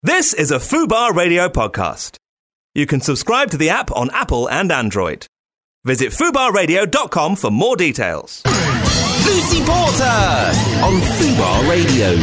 This is a Fubar Radio podcast. You can subscribe to the app on Apple and Android. Visit fubarradio.com for more details. Lucy Porter on Fubar Radio.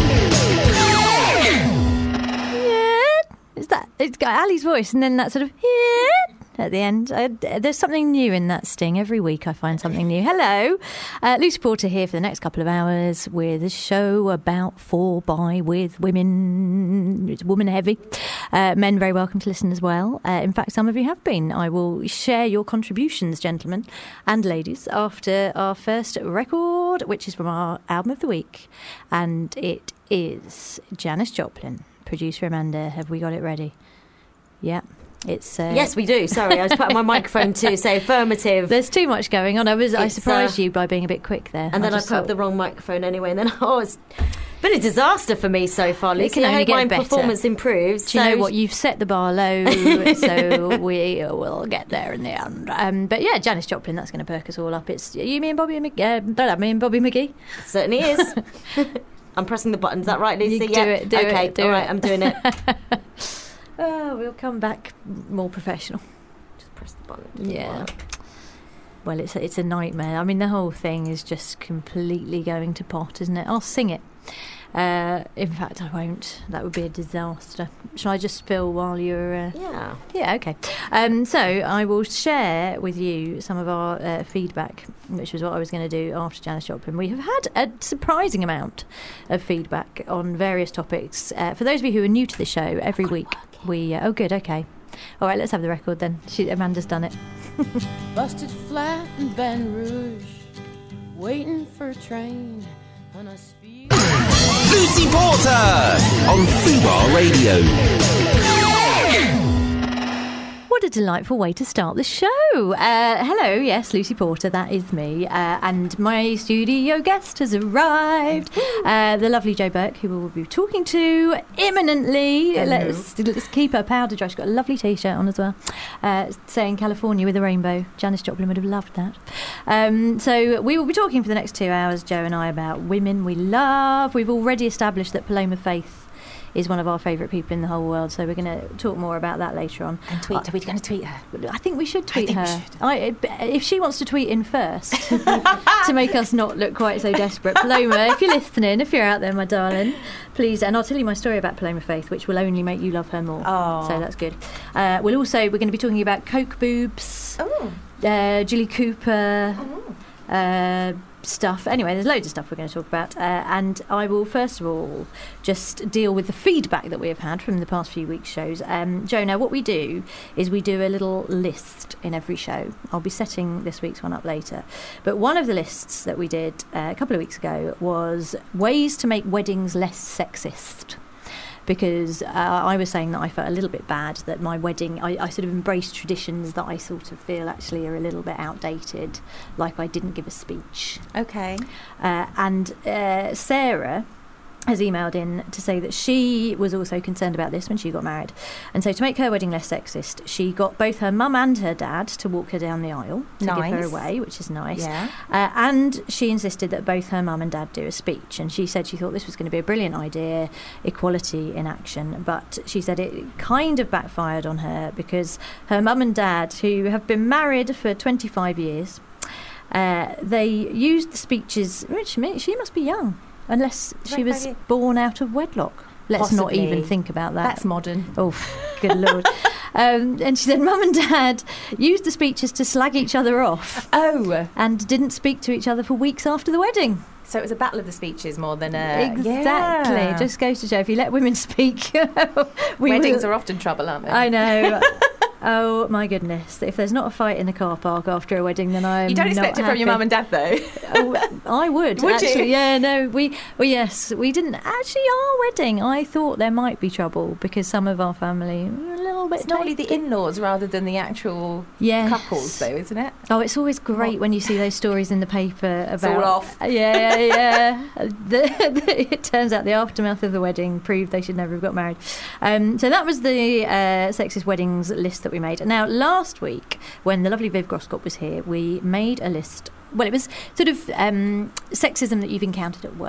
It's got Ali's voice and then that sort of at the end. There's something new in that sting. Every week I find something new. Hello. Lucy Porter here for the next couple of hours with a show about 4x with women. It's woman heavy. Men very welcome to listen as well. In fact, some of you have been. I will share your contributions, gentlemen and ladies, after our first record, which is from our album of the week. And it is Janis Joplin. Producer Amanda, have we got it ready? Yeah. It's yes, we do. Sorry, I was putting my microphone to say affirmative. There's too much going on. I surprised you by being a bit quick there. And then I put up the wrong microphone anyway. And then, it's been a disaster for me so far, Lucy. I hope my performance improves. Do you know what? You've set the bar low, so we will get there in the end. But yeah, Janis Joplin, that's going to perk us all up. It's you, me and Bobby McGee. Me and Bobby McGee. It certainly is. I'm pressing the button. Is that right, Lucy? Do it. All right, I'm doing it. We'll come back more professional. Just press the button. Yeah. Well, it's a nightmare. I mean, the whole thing is just completely going to pot, isn't it? I'll sing it. In fact, I won't. That would be a disaster. Shall I just fill while you're... Yeah. Yeah, okay. So I will share with you some of our feedback, which was what I was going to do after Janis Joplin. We have had a surprising amount of feedback on various topics. For those of you who are new to the show, every week we... oh, good, okay. All right, let's have the record then. Amanda's done it. Busted flat in Baton Rouge, waiting for a train on a speed... Lucy Porter on Fubar Radio. What a delightful way to start the show. Hello, yes, Lucy Porter, that is me. And my studio guest has arrived. The lovely Jo Burke, who we will be talking to imminently. Let's keep her powder dry. She's got a lovely T-shirt on as well, saying California with a rainbow. Janis Joplin would have loved that. So we will be talking for the next 2 hours, Jo and I, about women we love. We've already established that Paloma Faith is one of our faavorite people in the whole world, so we're going to talk more about that later on. And tweet. Are we going to tweet her? I think we should tweet her. If she wants to tweet in first, to make us not look quite so desperate. Paloma, if you're listening, if you're out there, my darling, please. And I'll tell you my story about Paloma Faith, which will only make you love her more. Oh. So that's good. We're going to be talking about Coke boobs, Julie Cooper, stuff. Anyway, there's loads of stuff we're going to talk about, and I will first of all just deal with the feedback that we have had from the past few weeks' shows. Jo, now what we do is we do a little list in every show. I'll be setting this week's one up later, but one of the lists that we did a couple of weeks ago was ways to make weddings less sexist. Because I was saying that I felt a little bit bad that my wedding, I sort of embraced traditions that I sort of feel actually are a little bit outdated, like I didn't give a speech. Okay. And Sarah has emailed in to say that she was also concerned about this when she got married. And so to make her wedding less sexist, she got both her mum and her dad to walk her down the aisle to give her away, which is nice. Yeah. And she insisted that both her mum and dad do a speech. And she said she thought this was going to be a brilliant idea, equality in action. But she said it kind of backfired on her because her mum and dad, who have been married for 25 years, they used the speeches, which means she must be young. Unless she was born out of wedlock. Let's not even think about that. That's modern. Oh, good Lord. And she said Mum and Dad used the speeches to slag each other off. Oh. And didn't speak to each other for weeks after the wedding. So it was a battle of the speeches more than a... Exactly. Yeah. Just goes to show, if you let women speak... Weddings are often trouble, aren't they? I know. Oh, my goodness. If there's not a fight in the car park after a wedding, then I'm You don't expect not it from your mum and dad, though. Oh, I would actually. You? Yeah, no. We didn't. Actually, our wedding, I thought there might be trouble because some of our family were a little bit... It's normally the in-laws rather than the actual couples, though, isn't it? Oh, it's always great when you see those stories in the paper about... It's all off. Yeah. It turns out the aftermath of the wedding proved they should never have got married. So that was the sexist weddings list that we made. Now, last week, when the lovely Viv Groscott was here, we made a list. Well, it was sort of sexism that you've encountered at work.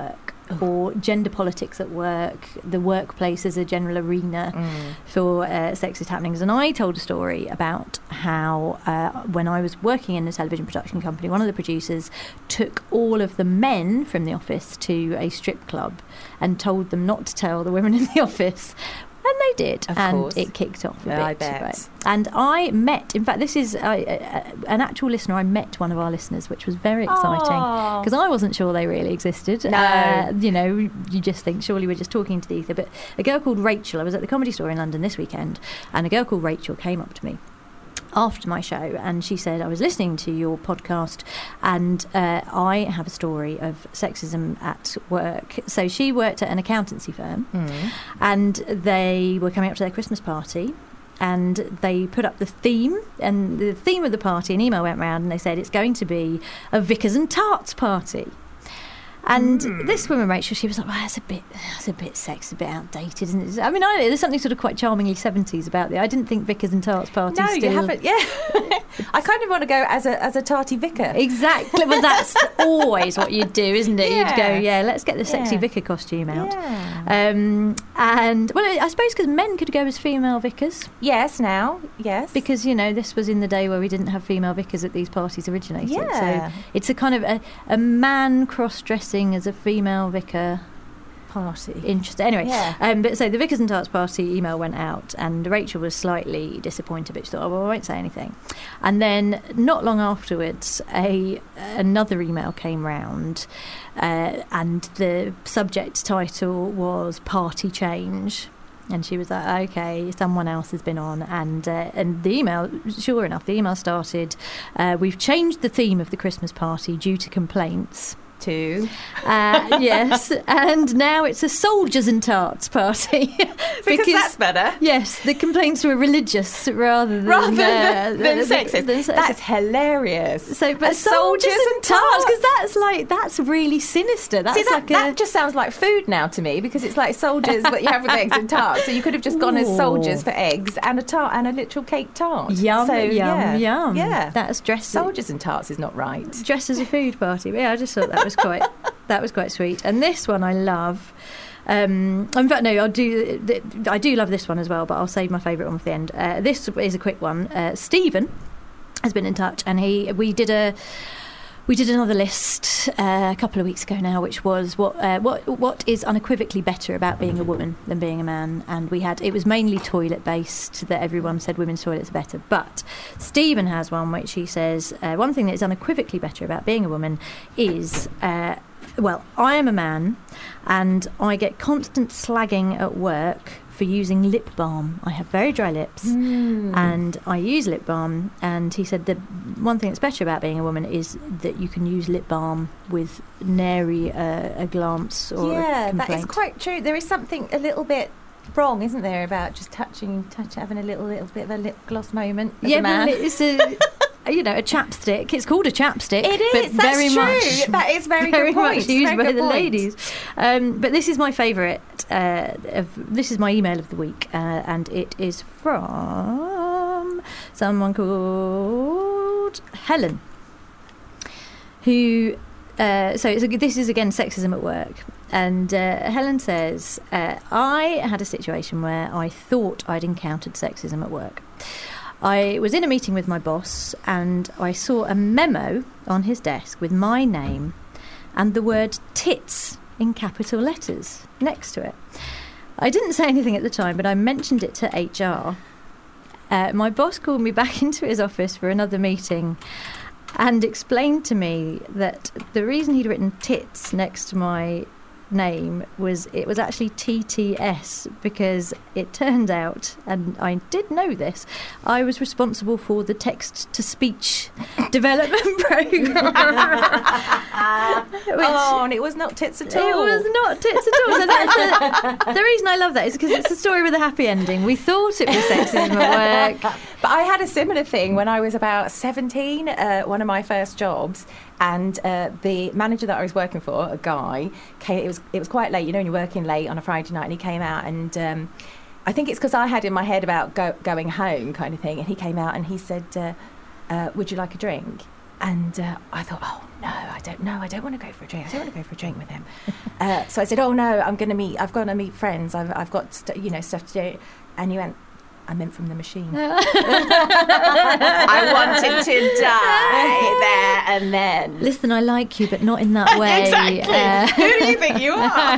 or gender politics at work, the workplace as a general arena for sexist happenings. And I told a story about how when I was working in a television production company, one of the producers took all of the men from the office to a strip club and told them not to tell the women in the office. And they did, and it kicked off a bit. I bet. Right? And I met, in fact, this is an actual listener. I met one of our listeners, which was very exciting, because I wasn't sure they really existed. No. You just think, surely we're just talking to the ether. But a girl called Rachel, I was at the Comedy Store in London this weekend, and a girl called Rachel came up to me after my show, and she said, I was listening to your podcast and I have a story of sexism at work. So she worked at an accountancy firm and they were coming up to their Christmas party, and they put up the theme, and the theme of the party, an email went round and they said it's going to be a Vickers and Tarts party. And this woman, Rachel, she was like, well, that's a bit sexist, a bit outdated, isn't it? I mean, there's something sort of quite charmingly 70s about it. I didn't think Vickers and Tarts party No, still... you haven't, yeah. I kind of want to go as a tarty vicar. Exactly. Well, that's always what you'd do, isn't it? Yeah. You'd go, let's get the sexy vicar costume out. Yeah. And, well, I suppose because men could go as female vicars. Yes, Because, this was in the day where we didn't have female vicars at these parties originated. Yeah. So it's a kind of a man cross-dressing as a female vicar party. Interesting. Anyway, but so the Vickers and Tarts party email went out, and Rachel was slightly disappointed, but she thought, I won't say anything. And then not long afterwards, another email came round, and the subject title was Party Change. And she was like, okay, someone else has been on. And the email, sure enough, the email started, we've changed the theme of the Christmas party due to complaints. Yes, and now it's a soldiers and tarts party because that's better. Yes, the complaints were religious rather than sexist. That's hilarious. So, but soldiers and tarts, because that's really sinister. That just sounds like food now to me, because it's like soldiers, but you have with eggs and tarts. So you could have just gone as soldiers for eggs and a tart and a literal cake tart. Yum, so, yum. Yeah, that's dressed soldiers and tarts is not right. Dressed as a food party. But yeah, I just thought that was quite sweet. And this one I love. In fact, no, I do love this one as well, but I'll save my favourite one for the end. This is a quick one. Stephen has been in touch, and we did another list a couple of weeks ago now, which was what is unequivocally better about being a woman than being a man. And it was mainly toilet based, that everyone said women's toilets are better. But Stephen has one which he says one thing that is unequivocally better about being a woman is I am a man and I get constant slagging at work for using lip balm. I have very dry lips and I use lip balm, and he said the one thing that's better about being a woman is that you can use lip balm with nary a glance or a complaint. That is quite true. There is something a little bit wrong, isn't there, about just having a little bit of a lip gloss moment as a man. Well, it's a chapstick. It's called a chapstick. It is. But very much, that is very good point. Much used by the ladies. But this is my favourite. This is my email of the week, and it is from someone called Helen, who. This is again sexism at work, and Helen says, I had a situation where I thought I'd encountered sexism at work. I was in a meeting with my boss and I saw a memo on his desk with my name and the word tits in capital letters next to it. I didn't say anything at the time, but I mentioned it to HR. My boss called me back into his office for another meeting and explained to me that the reason he'd written tits next to my name was actually TTS, because it turned out, and I did know this, I was responsible for the text-to-speech development programme. And it was not tits at all. It was not tits at all. So that's the reason I love that is because it's a story with a happy ending. We thought it was sexism at work. But I had a similar thing when I was about 17, one of my first jobs. And the manager that I was working for, a guy, came. It was quite late, when you're working late on a Friday night, and he came out, and I think it's because I had in my head about going home kind of thing, and he came out and he said, would you like a drink? And I thought, oh no, I I don't know. I don't want to go for a drink. I don't want to go for a drink with him. So I said, oh no, I've got to meet friends. I've got stuff to do. And he went, I meant from the machine. I wanted to die there and then. Listen, I like you, but not in that way. Exactly. Who do you think you are?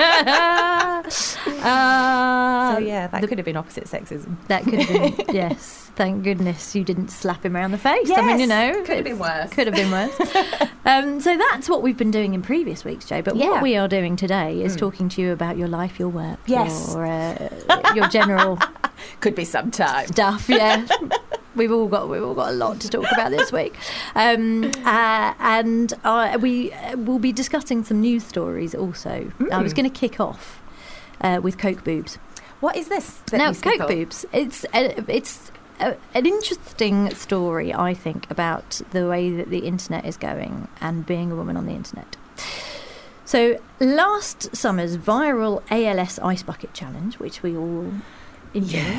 So yeah, that could have been opposite sexism. That could have been, yes. Thank goodness you didn't slap him around the face. Yes, I mean, could have been worse. Could have been worse. So that's what we've been doing in previous weeks, Jo. But what we are doing today is talking to you about your life, your work, your general could be some time stuff. Yeah, we've all got a lot to talk about this week, and we will be discussing some news stories also. I was going to kick off with Coke boobs. What is this? Now, Coke boobs. It's an interesting story, I think, about the way that the internet is going and being a woman on the internet. So last summer's viral ALS Ice Bucket Challenge, which we all enjoyed.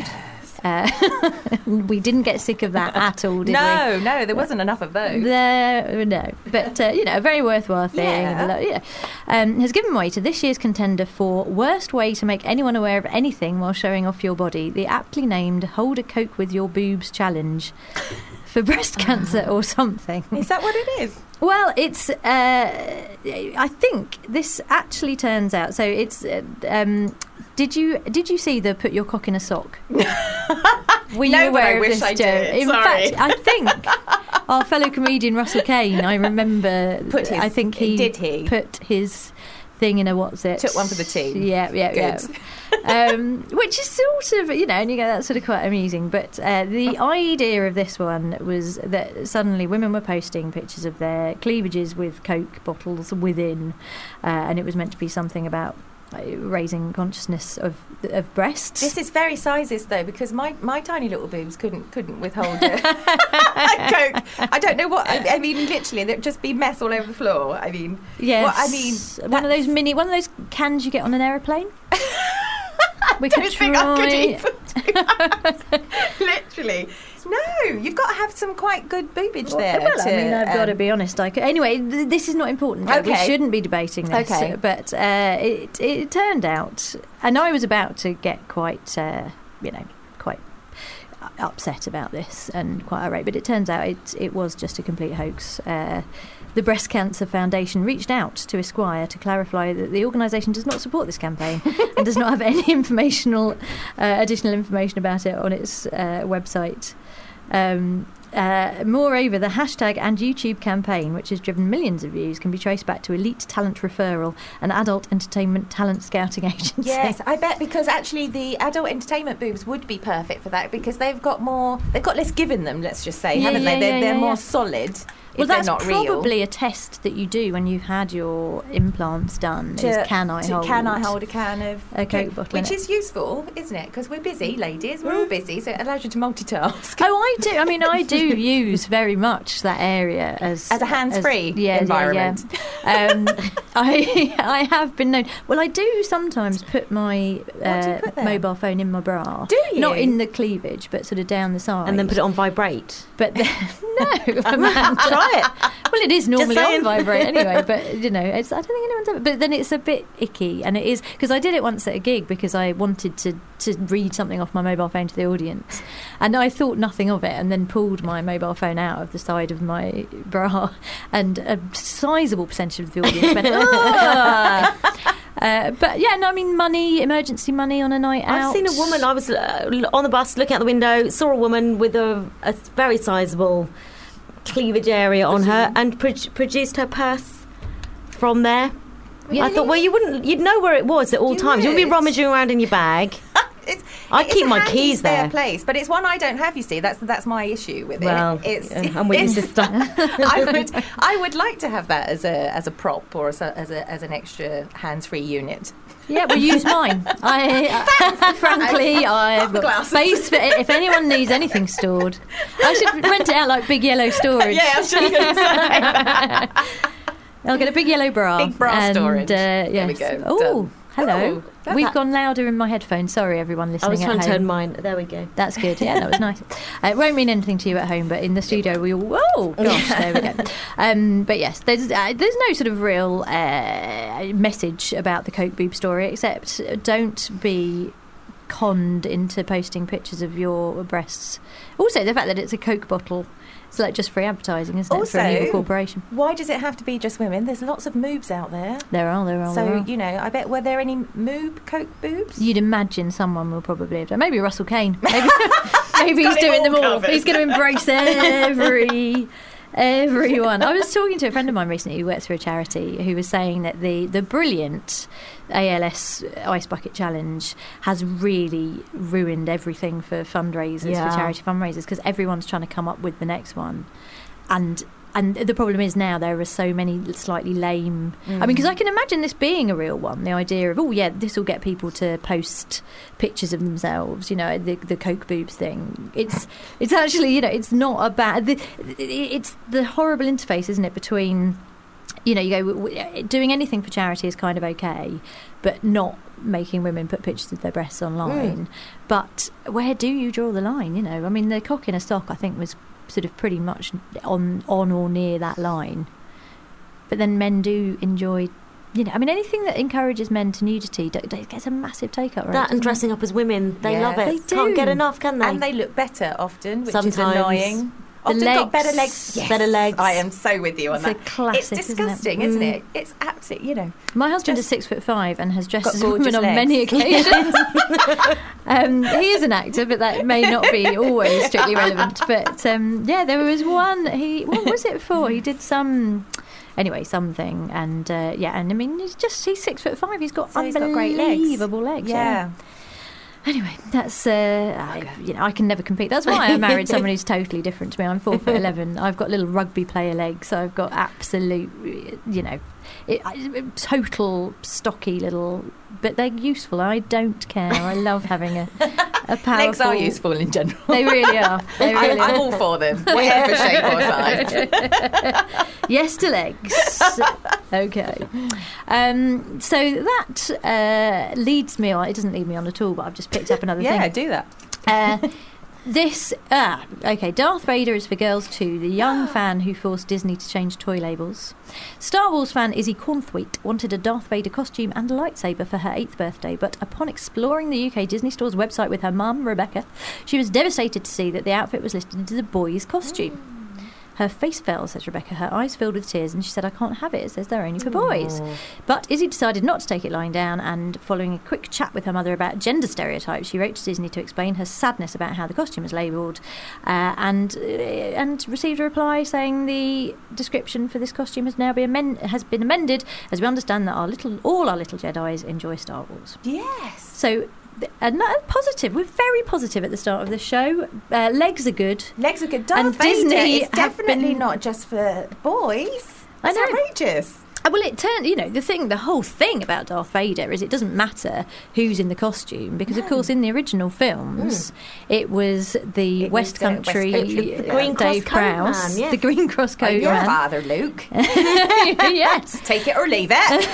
We didn't get sick of that at all, did we? No, there wasn't enough of those. No, but a very worthwhile thing. Has given way to this year's contender for worst way to make anyone aware of anything while showing off your body, the aptly named Hold a Coke with Your Boobs Challenge for breast cancer or something. Is that what it is? Well, it's. I think this actually turns out. So it's. Did you see the put your cock in a sock? Were you aware of this, Jo? In fact, I think our fellow comedian Russell Kane, I remember. Put his thing in a what's it? Took one for the team. Yeah. Which is sort of, and you go, that's sort of quite amusing. But the idea of this one was that suddenly women were posting pictures of their cleavages with Coke bottles within, and it was meant to be something about raising consciousness of breasts. This is very sizes though, because my tiny little boobs couldn't withhold a Coke. I don't know what I mean. Literally, there'd just be mess all over the floor. I mean, yes. One of those cans you get on an aeroplane. We could try. Literally. No, you've got to have some quite good boobage there. Well, I've got to be honest. Anyway, this is not important. Okay. We shouldn't be debating this. Okay. But it turned out, and I was about to get quite upset about this and quite irate, but it turns out it was just a complete hoax. The Breast Cancer Foundation reached out to Esquire to clarify that the organisation does not support this campaign and does not have any additional information about it on its website. Moreover, the hashtag and YouTube campaign, which has driven millions of views, can be traced back to Elite Talent Referral, an adult entertainment talent scouting agency. Yes, I bet, because actually the adult entertainment boobs would be perfect for that, because they've got less given them, let's just say, haven't they? They're more solid. Well, that's not probably a test that you do when you've had your implants done. Can I hold a can of a Coke bottle? Which is useful, isn't it? Because we're busy, ladies. We're all busy, so it allows you to multitask. Oh, I do. I mean, I do use very much that area as a hands-free environment. Yeah. I have been known. Well, I do sometimes put my mobile phone in my bra. Do you? Not in the cleavage, but sort of down the side. And then put it on vibrate. But no, try it. Well, it is normally on vibrate anyway, but I don't think anyone's ever. But then it's a bit icky, and it is because I did it once at a gig because I wanted to read something off my mobile phone to the audience, and I thought nothing of it, and then pulled my mobile phone out of the side of my bra, and a sizable percentage of the audience went, but yeah, no, I mean, emergency money on a night out. I've seen a woman. I was on the bus looking out the window, saw a woman with a very sizable cleavage area on her, and produced her purse from there. Really? I thought, well, you'd know where it was at all times. You wouldn't be rummaging around in your bag. I keep my keys there. Place, but it's one I don't have. You see, that's my issue with it. Well, I'm with your sister. I would like to have that as a prop or as an extra hands-free unit. Yeah, we'll use mine. Frankly, I've got space for it. If anyone needs anything stored, I should rent it out like Big Yellow Storage. Yeah, I was just going to say. I'll get a big yellow bra. Big bra storage. Yes. There we go. Oh. Hello. Oh, We've gone louder in my headphones. Sorry, everyone I listening was at trying home. to turn mine. There we go. That's good. Yeah, that was nice. It won't mean anything to you at home, but in the studio we all. Oh gosh, there we go. But yes, there's no sort of real message about the Coke boob story, except don't be conned into posting pictures of your breasts. Also, the fact that it's a Coke bottle. It's like just free advertising, isn't it, for an evil corporation? Why does it have to be just women? There's lots of moobs out there. There are. So, you know, I bet, were there any moob Coke boobs? You'd imagine someone will probably have done. Maybe Russell Kane. Maybe he's doing them all. covered. He's going to embrace everyone. I was talking to a friend of mine recently who works for a charity who was saying that the brilliant ALS Ice Bucket Challenge has really ruined everything for fundraisers, for charity fundraisers, because everyone's trying to come up with the next one. And the problem is now there are so many slightly lame... I mean, because I can imagine this being a real one, the idea of, this will get people to post pictures of themselves, you know, the Coke boobs thing. It's actually, you know, it's not a bad... It's the horrible interface, isn't it, between... You know, you go, doing anything for charity is kind of okay, but not making women put pictures of their breasts online. But where do you draw the line, you know? I mean, the cock in a sock, I think, was sort of pretty much on or near that line. But then men do enjoy, you know, I mean, anything that encourages men to nudity gets a massive take-up rate. That and dressing up as women, they love it. They do. Can't get enough, can they? And they look better often, which Sometimes. is annoying. Often got better legs. Yes. Better legs. I am so with you on It's a that. classic, It's disgusting, isn't it? It's absolutely, you know. My husband is Just 6'5" and has dressed got as a woman gorgeous on legs. many occasions. He is an actor, but that may not be always strictly relevant. But there was one. What was it for? He did something, and and I mean, he's 6'5". He's got So he's got great legs. unbelievable legs. Yeah. Anyway, that's I can never compete. That's why I married someone who's totally different to me. I'm 4'11". I've got little rugby player legs. So I've got absolute, you know, total stocky little. But they're useful. I don't care. I love having a powerful. Legs are useful in general. They really are. They really I'm are. all for them, whatever shape or size. Yes to legs. Okay. So that leads me on. It doesn't lead me on at all, but I've just picked up another thing. Yeah, do that. Darth Vader is for girls too, the young fan who forced Disney to change toy labels. Star Wars fan Izzy Cornthwaite wanted a Darth Vader costume and a lightsaber for her 8th birthday, but upon exploring the UK Disney Store's website with her mum, Rebecca, she was devastated to see that the outfit was listed as a boy's costume. Her face fell, says Rebecca, her eyes filled with tears, and she said, I can't have it. It says they're only for boys. But Izzy decided not to take it lying down, and following a quick chat with her mother about gender stereotypes, she wrote to Disney to explain her sadness about how the costume is labelled, and received a reply saying the description for this costume has now been amended, as we understand that all our little Jedis enjoy Star Wars. Yes. So... Another positive. We're very positive at the start of the show. Legs are good. Legs are good. And Darth Vader Disney is have definitely been- not just for boys. I It's know. outrageous. Well, it turned, the whole thing about Darth Vader is it doesn't matter who's in the costume because, of course, in the original films, it was the It was West the West Country, Country, the Green Cross Dave Code Prowse, Man, yes. the Green Cross Code Your Man. father, Luke. Yes. Take it or leave it.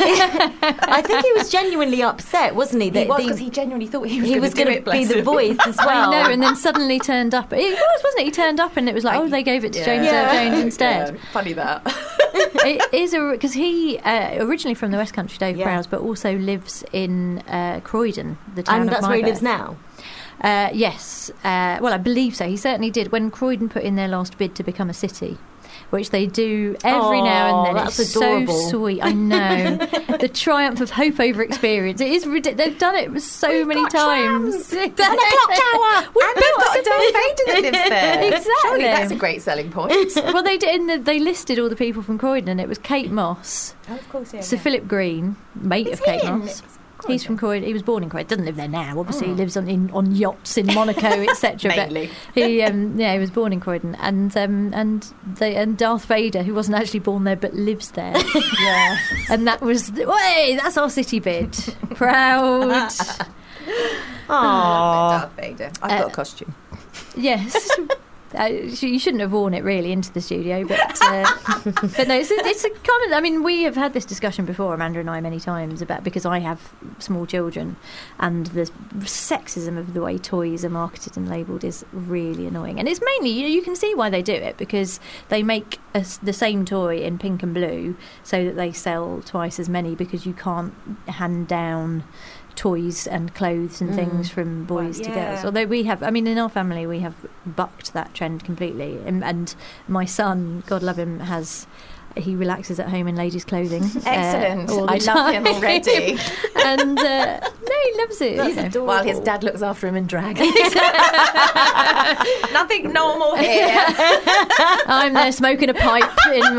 I think he was genuinely upset, wasn't he? He was, because he genuinely thought he was going going to be the him. voice as well. I know, and then suddenly turned up. It was, wasn't it? He turned up and it was like, they gave it to James Earl Jones instead. Yeah, funny that. It is because he originally from the West Country, Dave Yeah. Prowse, but also lives in Croydon, the town And of that's my where he birth. lives now. Yes. Well, I believe so. He certainly did. When Croydon put in their last bid to become a city, which they do every now and then. That's it's adorable. so sweet. I know. The triumph of hope over experience. It is ridiculous. They've done it so many times. And a clock tower. And they've got a Darth Vader that lives there. Exactly. Surely that's a great selling point. Well, they did. They listed all the people from Croydon, and it was Kate Moss, Oh, of course, yeah. Sir Philip Green, mate Is of Kate he in Moss. Croydon? He's from Croydon. He was born in Croydon. Doesn't live there now. Obviously, he lives on yachts in Monaco, etc. But Mainly. he was born in Croydon, and Darth Vader, who wasn't actually born there but lives there. Yeah. And that was that's our city bid. Proud. Aww. Darth Vader. I've got a costume. Yes. You shouldn't have worn it really into the studio, but but no, it's a common. I mean, we have had this discussion before, Amanda and I, many times about, because I have small children, and the sexism of the way toys are marketed and labelled is really annoying. And it's mainly, you can see why they do it, because they make the same toy in pink and blue so that they sell twice as many, because you can't hand down toys and clothes and things from boys to girls. Although we have, I mean, in our family we have bucked that trend completely, and my son, God love him, he relaxes at home in ladies' clothing. Excellent. I time. love him already. And no, he loves it. While his dad looks after him in drag. Nothing normal here. I'm there smoking a pipe in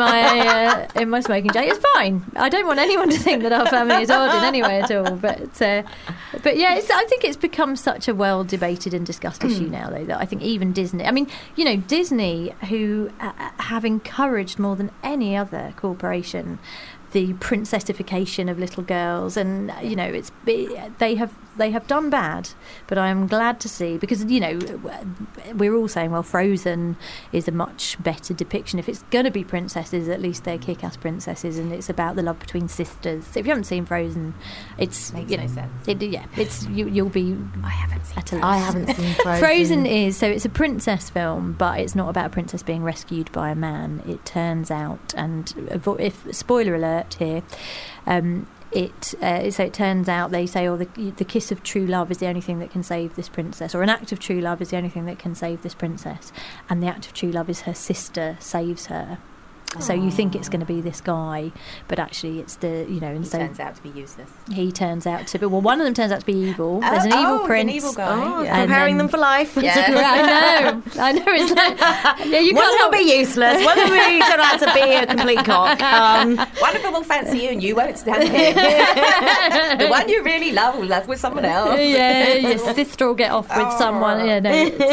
my smoking jacket. It's fine. I don't want anyone to think that our family is odd in any way at all. But yeah, I think it's become such a well debated and discussed issue now, though, that I think even Disney. I mean, you know, Disney, who have encouraged more than any other corporation the princessification of little girls, and you know, they have done bad, but I am glad to see, because you know, we're all saying, well, Frozen is a much better depiction. If it's going to be princesses, at least they're kick-ass princesses, and it's about the love between sisters. So if you haven't seen Frozen, it's makes no sense. It's you'll be. I haven't seen. I haven't seen Frozen. Frozen is, so it's a princess film, but it's not about a princess being rescued by a man. It turns out, and if spoiler alert here, so it turns out, they say, the kiss of true love is the only thing that can save this princess, or an act of true love is the only thing that can save this princess, and the act of true love is her sister saves her. So you think it's going to be this guy, but actually it's the, you know, and He so turns out to be useless. he turns out to be, well, one of them turns out to be evil. There's an evil prince. An evil guy. And Preparing then- them for life. Yeah. I know. It's like, yeah, you One can't will help be useless. One will be turn out to be a complete cock. One of them will fancy you and you won't stand him. The one you really love will love with someone else. Yeah, your sister will get off with someone. Yeah, no,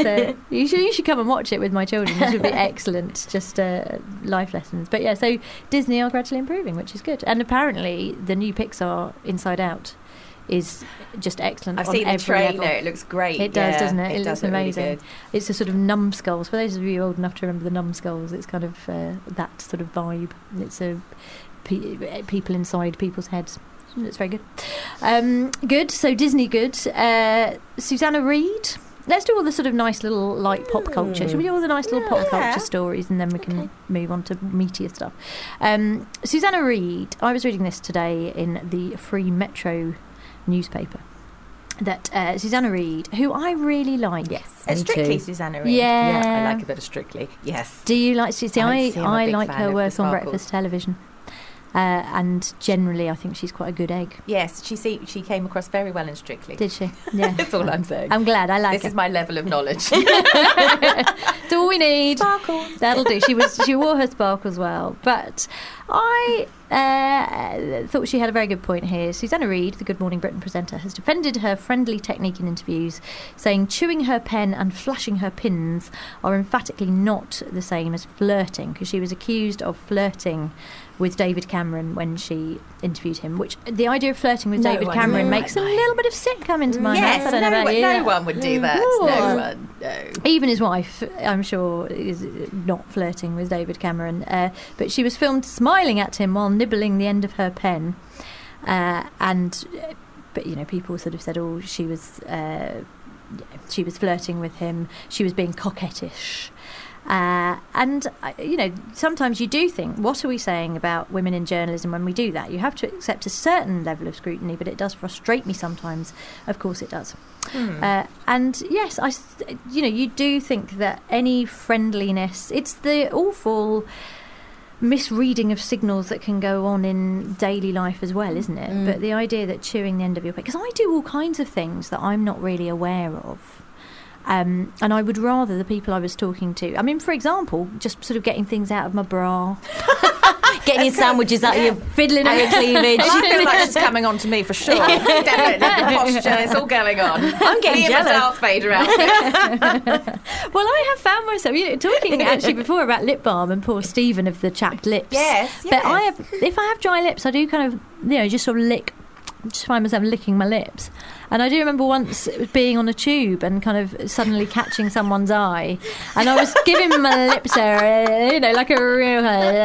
you should come and watch it with my children. This would be excellent, just life lessons. But yeah, so Disney are gradually improving, which is good. And apparently the new Pixar Inside Out is just excellent. I've on seen the every trailer. level. It looks great. It does, doesn't it? It looks does look amazing. Really good. It's a sort of numbskulls. For those of you old enough to remember the numbskulls, it's kind of that sort of vibe. It's people inside people's heads. It's very good. Good. So Disney good. Susanna Reid. Let's do all the sort of nice little light pop culture. Should we do all the nice little pop culture stories, and then we can move on to meatier stuff? Susanna Reid. I was reading this today in the Free Metro newspaper. That Susanna Reid, who I really like. Yes. Me Strictly, too. Susanna Reid. Yeah. I like a bit of Strictly. Yes. Do you like? See, I'm I a big like fan her of the work on sparkles. breakfast television, and generally, I think she's quite a good egg. Yes, she came across very well in Strictly. Did she? Yeah. That's all I'm saying. I'm glad. I like This her. is my level of knowledge. That's all we need. Sparkles. That'll do. She wore her sparkles well, but I thought she had a very good point here. Susanna Reid, the Good Morning Britain presenter, has defended her friendly technique in interviews, saying chewing her pen and flashing her pins are emphatically not the same as flirting, because she was accused of flirting with David Cameron when she interviewed him, which the idea of flirting with David Cameron makes a little bit of sick come into my mouth. Yes, I don't know about you. no one would do that. Ooh. No one. No. Even his wife, I'm sure, is not flirting with David Cameron. But she was filmed smiling at him while nibbling the end of her pen. But you know, people sort of said, "Oh, she was flirting with him. She was being coquettish." And you know, sometimes you do think, what are we saying about women in journalism when we do that? You have to accept a certain level of scrutiny, but it does frustrate me sometimes. Of course it does. And yes, you do think that any friendliness, it's the awful misreading of signals that can go on in daily life as well, isn't it? But the idea that chewing the end of your pen, because I do all kinds of things that I'm not really aware of. And I would rather the people I was talking to, I mean, for example, just sort of getting things out of my bra. Getting your sandwiches out of your Fiddling over your cleavage. I feel like she's coming on to me for sure. Definitely, the posture, it's all going on. I'm getting Me and my jealous. Darth Vader outfit. Well, I have found myself, talking actually before about lip balm and poor Stephen of the chapped lips. Yes, But yes. if I have dry lips, I do kind of, just sort of lick just find myself licking my lips. And I do remember once being on a tube and kind of suddenly catching someone's eye, and I was giving my lips like a real.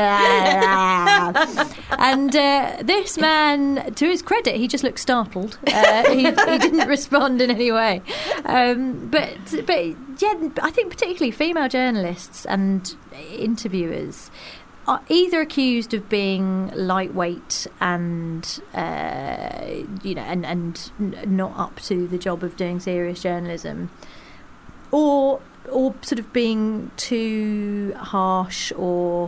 And this man, to his credit, he just looked startled. He didn't respond in any way. But yeah, I think particularly female journalists and interviewers are either accused of being lightweight and and not up to the job of doing serious journalism, or sort of being too harsh or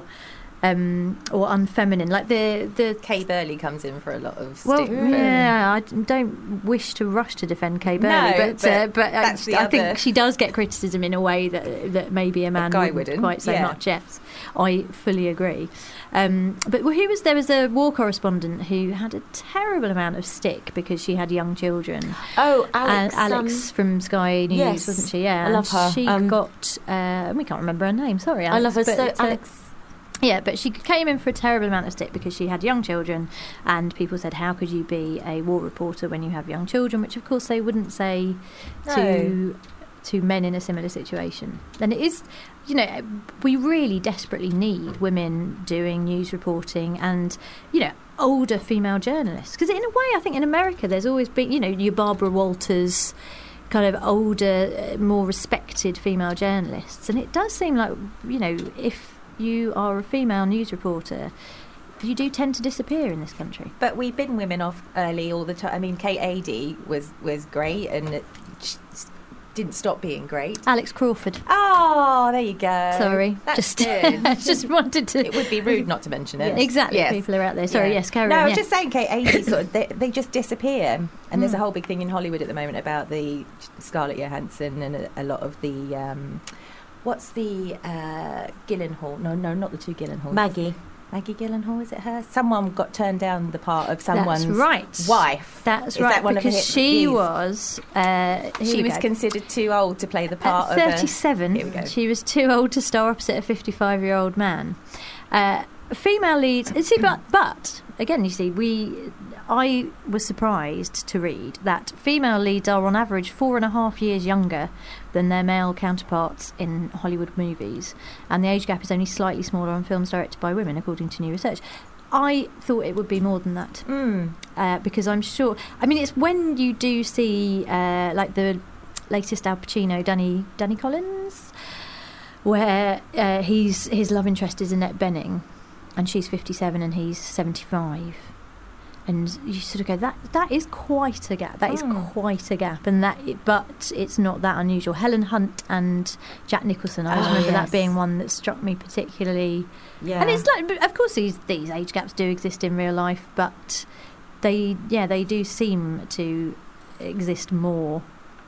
unfeminine. Like the Kay Burley comes in for a lot of well, stick. yeah, I don't wish to rush to defend Kay Burley, but that's I think she does get criticism in a way that maybe a man wouldn't quite so much. Yes, I fully agree. But there was a war correspondent who had a terrible amount of stick because she had young children. Oh, Alex. Alex from Sky News, yes, wasn't she? Yeah, I love her. She got. We can't remember her name. Sorry, Alex. I love her. But, So Alex. Yeah, but she came in for a terrible amount of stick because she had young children, and people said, how could you be a war reporter when you have young children, which of course they wouldn't say to men in a similar situation. And it is, we really desperately need women doing news reporting and, older female journalists. Because in a way, I think in America there's always been, your Barbara Walters, kind of older, more respected female journalists. And it does seem like, if you are a female news reporter, you do tend to disappear in this country. But we bin women off early all the time. I mean, Kate Adie was great, and it didn't stop being great. Alex Crawford. Oh, there you go. Sorry, that's good. just wanted to. It would be rude not to mention it. Exactly, yes. People are out there. Sorry, yes, carry on. No, I was just saying, Kate Adie sort of they just disappear, and there's a whole big thing in Hollywood at the moment about the Scarlett Johansson and a lot of the. What's the Gyllenhaal? No, not the two Gyllenhaals. Maggie Gyllenhaal, is it her? Someone got turned down the part of someone's wife. That's is right, that one because she was... she was considered too old to play the part of 37, Here we go. She was too old to star opposite a 55-year-old man. Female leads... See, but again, you see, I was surprised to read that female leads are on average 4.5 years younger than their male counterparts in Hollywood movies, and the age gap is only slightly smaller on films directed by women, according to new research. I thought it would be more than that, because I'm sure... I mean, it's when you do see, like the latest Al Pacino, Danny Collins, where his love interest is Annette Bening, and she's 57 and he's 75. And you sort of go, that is quite a gap. That is quite a gap, but it's not that unusual. Helen Hunt and Jack Nicholson, I always remember that being one that struck me particularly. Yeah. And it's like, of course, these age gaps do exist in real life, but they do seem to exist more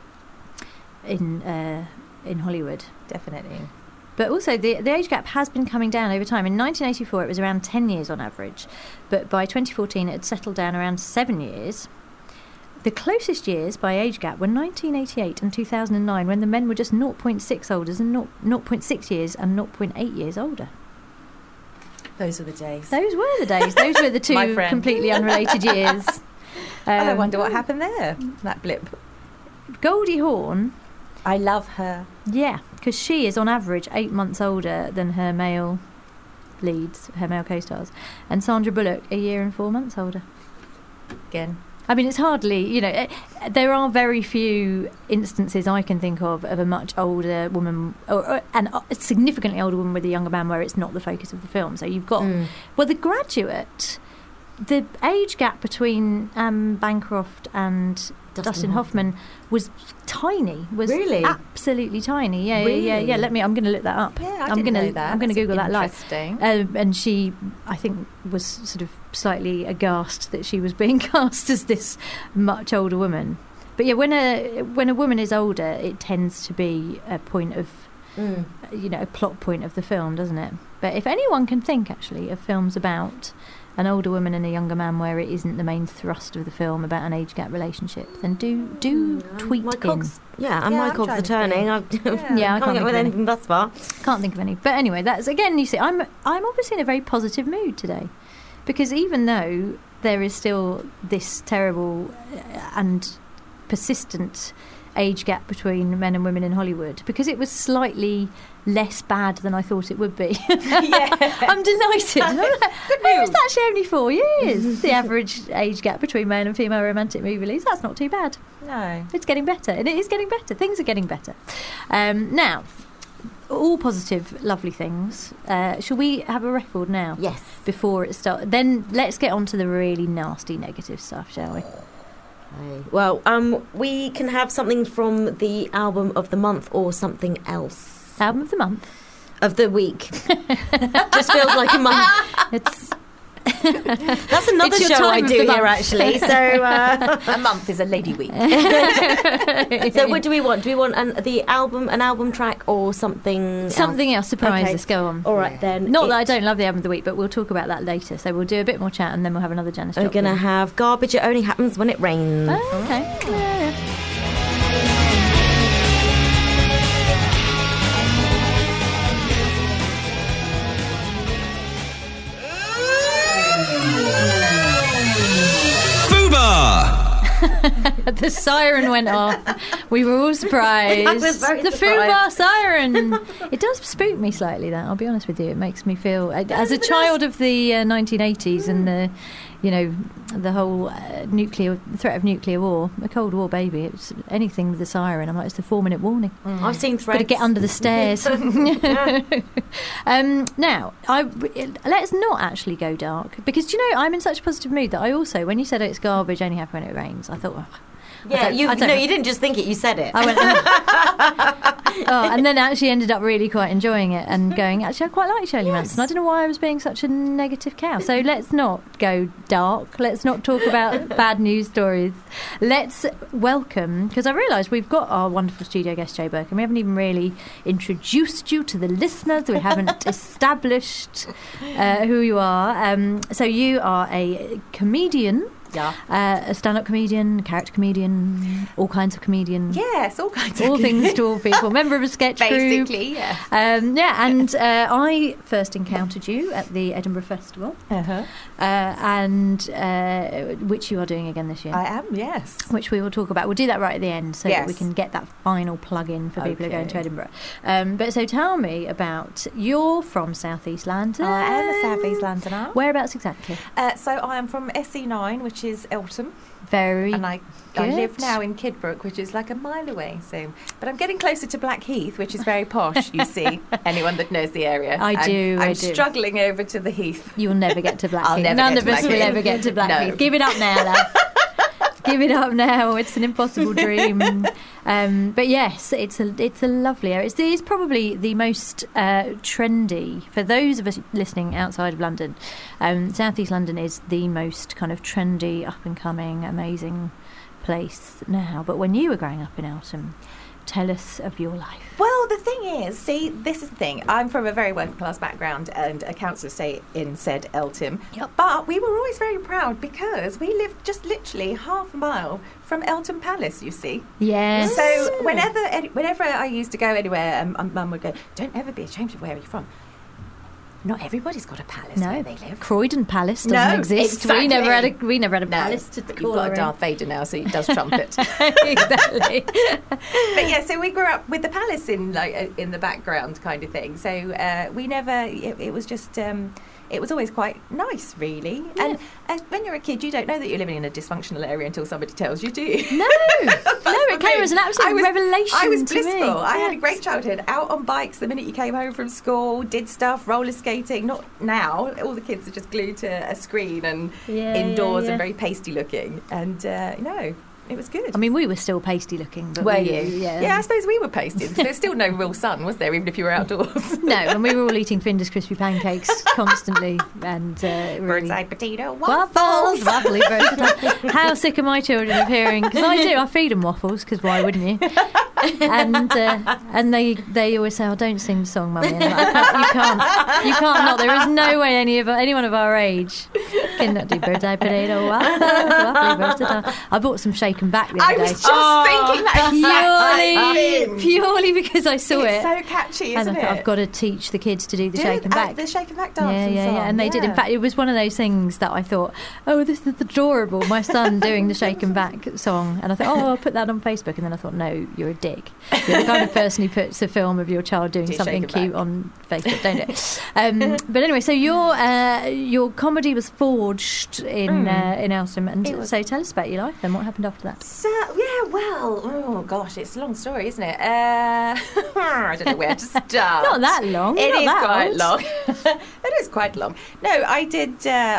in Hollywood. Definitely. But also, the age gap has been coming down over time. In 1984, it was around 10 years on average. But by 2014, it had settled down around 7 years. The closest years by age gap were 1988 and 2009, when the men were just 0.6 older and 0.6 years and 0.8 years older. Those were the days. Those were the days. Those were the two completely unrelated years. I wonder what happened there, that blip. Goldie Hawn... I love her. Yeah, because she is on average 8 months older than her male leads, her male co-stars. And Sandra Bullock, 1 year and 4 months older. Again. I mean, it's hardly, there are very few instances I can think of a much older woman, and a significantly older woman with a younger man where it's not the focus of the film. So you've got, well, The Graduate, the age gap between Bancroft and Dustin Hoffman was tiny. Was really absolutely tiny. Yeah, really? yeah. I'm going to look that up. Yeah, I didn't know that. I'm going to Google that live. Interesting. And she, I think, was sort of slightly aghast that she was being cast as this much older woman. But yeah, when a woman is older, it tends to be a point of, a plot point of the film, doesn't it? But if anyone can think actually of films about an older woman and a younger man where it isn't the main thrust of the film about an age gap relationship, then do tweet my in. Cogs, my cogs are turning. I can't get with anything thus far. Can't think of any. But anyway, that's again. You see, I'm obviously in a very positive mood today, because even though there is still this terrible and persistent age gap between men and women in Hollywood, because it was slightly less bad than I thought it would be. I'm delighted. It was actually only 4 years, the average age gap between male and female romantic movie leads. That's not too bad. No. It's getting better, and it is getting better. Things are getting better. Now, all positive, lovely things. Shall we have a record now? Yes. Before it starts? Then let's get on to the really nasty negative stuff, shall we? Well, we can have something from the album of the month or something else. Album of the month? Of the week. Just feels like a month. It's That's another It's your show I time of do the here, month. actually. So, A month is a lady week. so what do we want? Do we want an album track, or something? something else. Surprise Okay. us. Go on. All right then. Not that I don't love the album of the week, but we'll talk about that later. So we'll do a bit more chat, and then we'll have another Janice. We're Joplin. going to have Garbage. It Only Happens When It Rains. Oh, okay. Yeah. Fubar! The siren went off. We were all surprised. I was very the surprised. Fubar siren. It does spook me slightly. That I'll be honest with you. It makes me feel, as a child of the 1980s and the, the whole threat of nuclear war, a Cold War baby. It's anything with the siren. I'm like, it's the 4-minute warning. I've seen Got threads. to get under the stairs. Now, let's not actually go dark, because I'm in such a positive mood that I also, when you said it's garbage only happen when it rains, I thought, Yeah, you I don't- you didn't just think it. You said it. I went, and then actually ended up really quite enjoying it and going, actually, I quite like Shirley Manson. I don't know why I was being such a negative cow. So let's not go dark. Let's not talk about bad news stories. Let's welcome, because I realised we've got our wonderful studio guest, Joe Burke, and we haven't even really introduced you to the listeners. We haven't established who you are. So you are a comedian. Yeah. A stand-up comedian, character comedian, all kinds of comedian. Yes, all kinds of All things to all people. Member of a sketch group. Basically, yes. And I first encountered you at the Edinburgh Festival, and which you are doing again this year. I am, yes. Which we will talk about. We'll do that right at the end, so that we Yes. can get that final plug in for people who are going to Okay. Edinburgh. But so tell me about, you're from South East London. I am a South East Londoner. Whereabouts exactly? So I am from SE9, which is Eltham, Very and I good. live now in Kidbrooke, which is like a mile away. So, but I'm getting closer to Blackheath, which is very posh. You see, anyone that knows the area. I do. I'm struggling over to the Heath. You'll never get to Blackheath. I'll never None get of to us will Blackheath. ever get to Blackheath. No. Give it up now, love. Give it up now. It's an impossible dream. But yes, it's a lovely area. It's probably the most trendy for those of us listening outside of London. South East London is the most kind of trendy, up and coming, amazing place now. But when you were growing up in Eltham, tell us of your life. Well, the thing is, see, this is the thing. I'm from a very working class background and a council estate in said Eltham. Yep. But we were always very proud because we lived just literally half a mile from Eltham Palace, you see. Yes. So whenever I used to go anywhere, Mum would go, "Don't ever be ashamed of where you're from." Not everybody's got a palace where they live. Croydon Palace doesn't No, exist. exactly. We never had a No, palace to but call you've got our a Darth Vader now, so he does trumpet. own. Exactly. But yeah, so we grew up with the palace in the background, kind of thing. So we never. It was just. It was always quite nice, really. Yeah. And when you're a kid, you don't know that you're living in a dysfunctional area until somebody tells you, do you? No, it came as an absolute revelation I was to me. blissful. I had a Yes. great childhood. Out on bikes the minute you came home from school, did stuff, roller skating. Not now. All the kids are just glued to a screen and indoors yeah. and very pasty looking. And no, it was good. I mean, we were still pasty looking, but Were we, you? Yeah. I suppose we were pasty. There's still no real sun, was there, even if you were outdoors? No, and we were all eating Finder's crispy pancakes constantly, and really Bird's-eye potato waffles, waffly birds. How sick are my children of hearing? Because I feed them waffles. Because why wouldn't you? And they always say, "Oh, don't sing the song, Mummy." And I'm like, you can't not. There is no way anyone of our age chicken, nutty birthday potato. Waffly roasted ham. I bought some shaken back the I other day. was just thinking that exact same thing. Purely because I saw It's it. so catchy, And isn't I thought, it? I've got to teach the kids to do the Do shaken back. the shaken back dance. And they did. In fact, it was one of those things that I thought, oh, this is adorable. My son doing the shaken back song, and I thought, oh, I'll put that on Facebook. And then I thought, no, you're a dick. You're the kind of person who puts a film of your child doing Do something shaken cute back. on Facebook, don't it? But anyway, so your comedy was forged in Elsham, and so tell us about your life. Then what happened after that? So, oh gosh, it's a long story, isn't it? I don't know where to start. Not that long. It Not is that quite old. long. It is quite long. No, I did.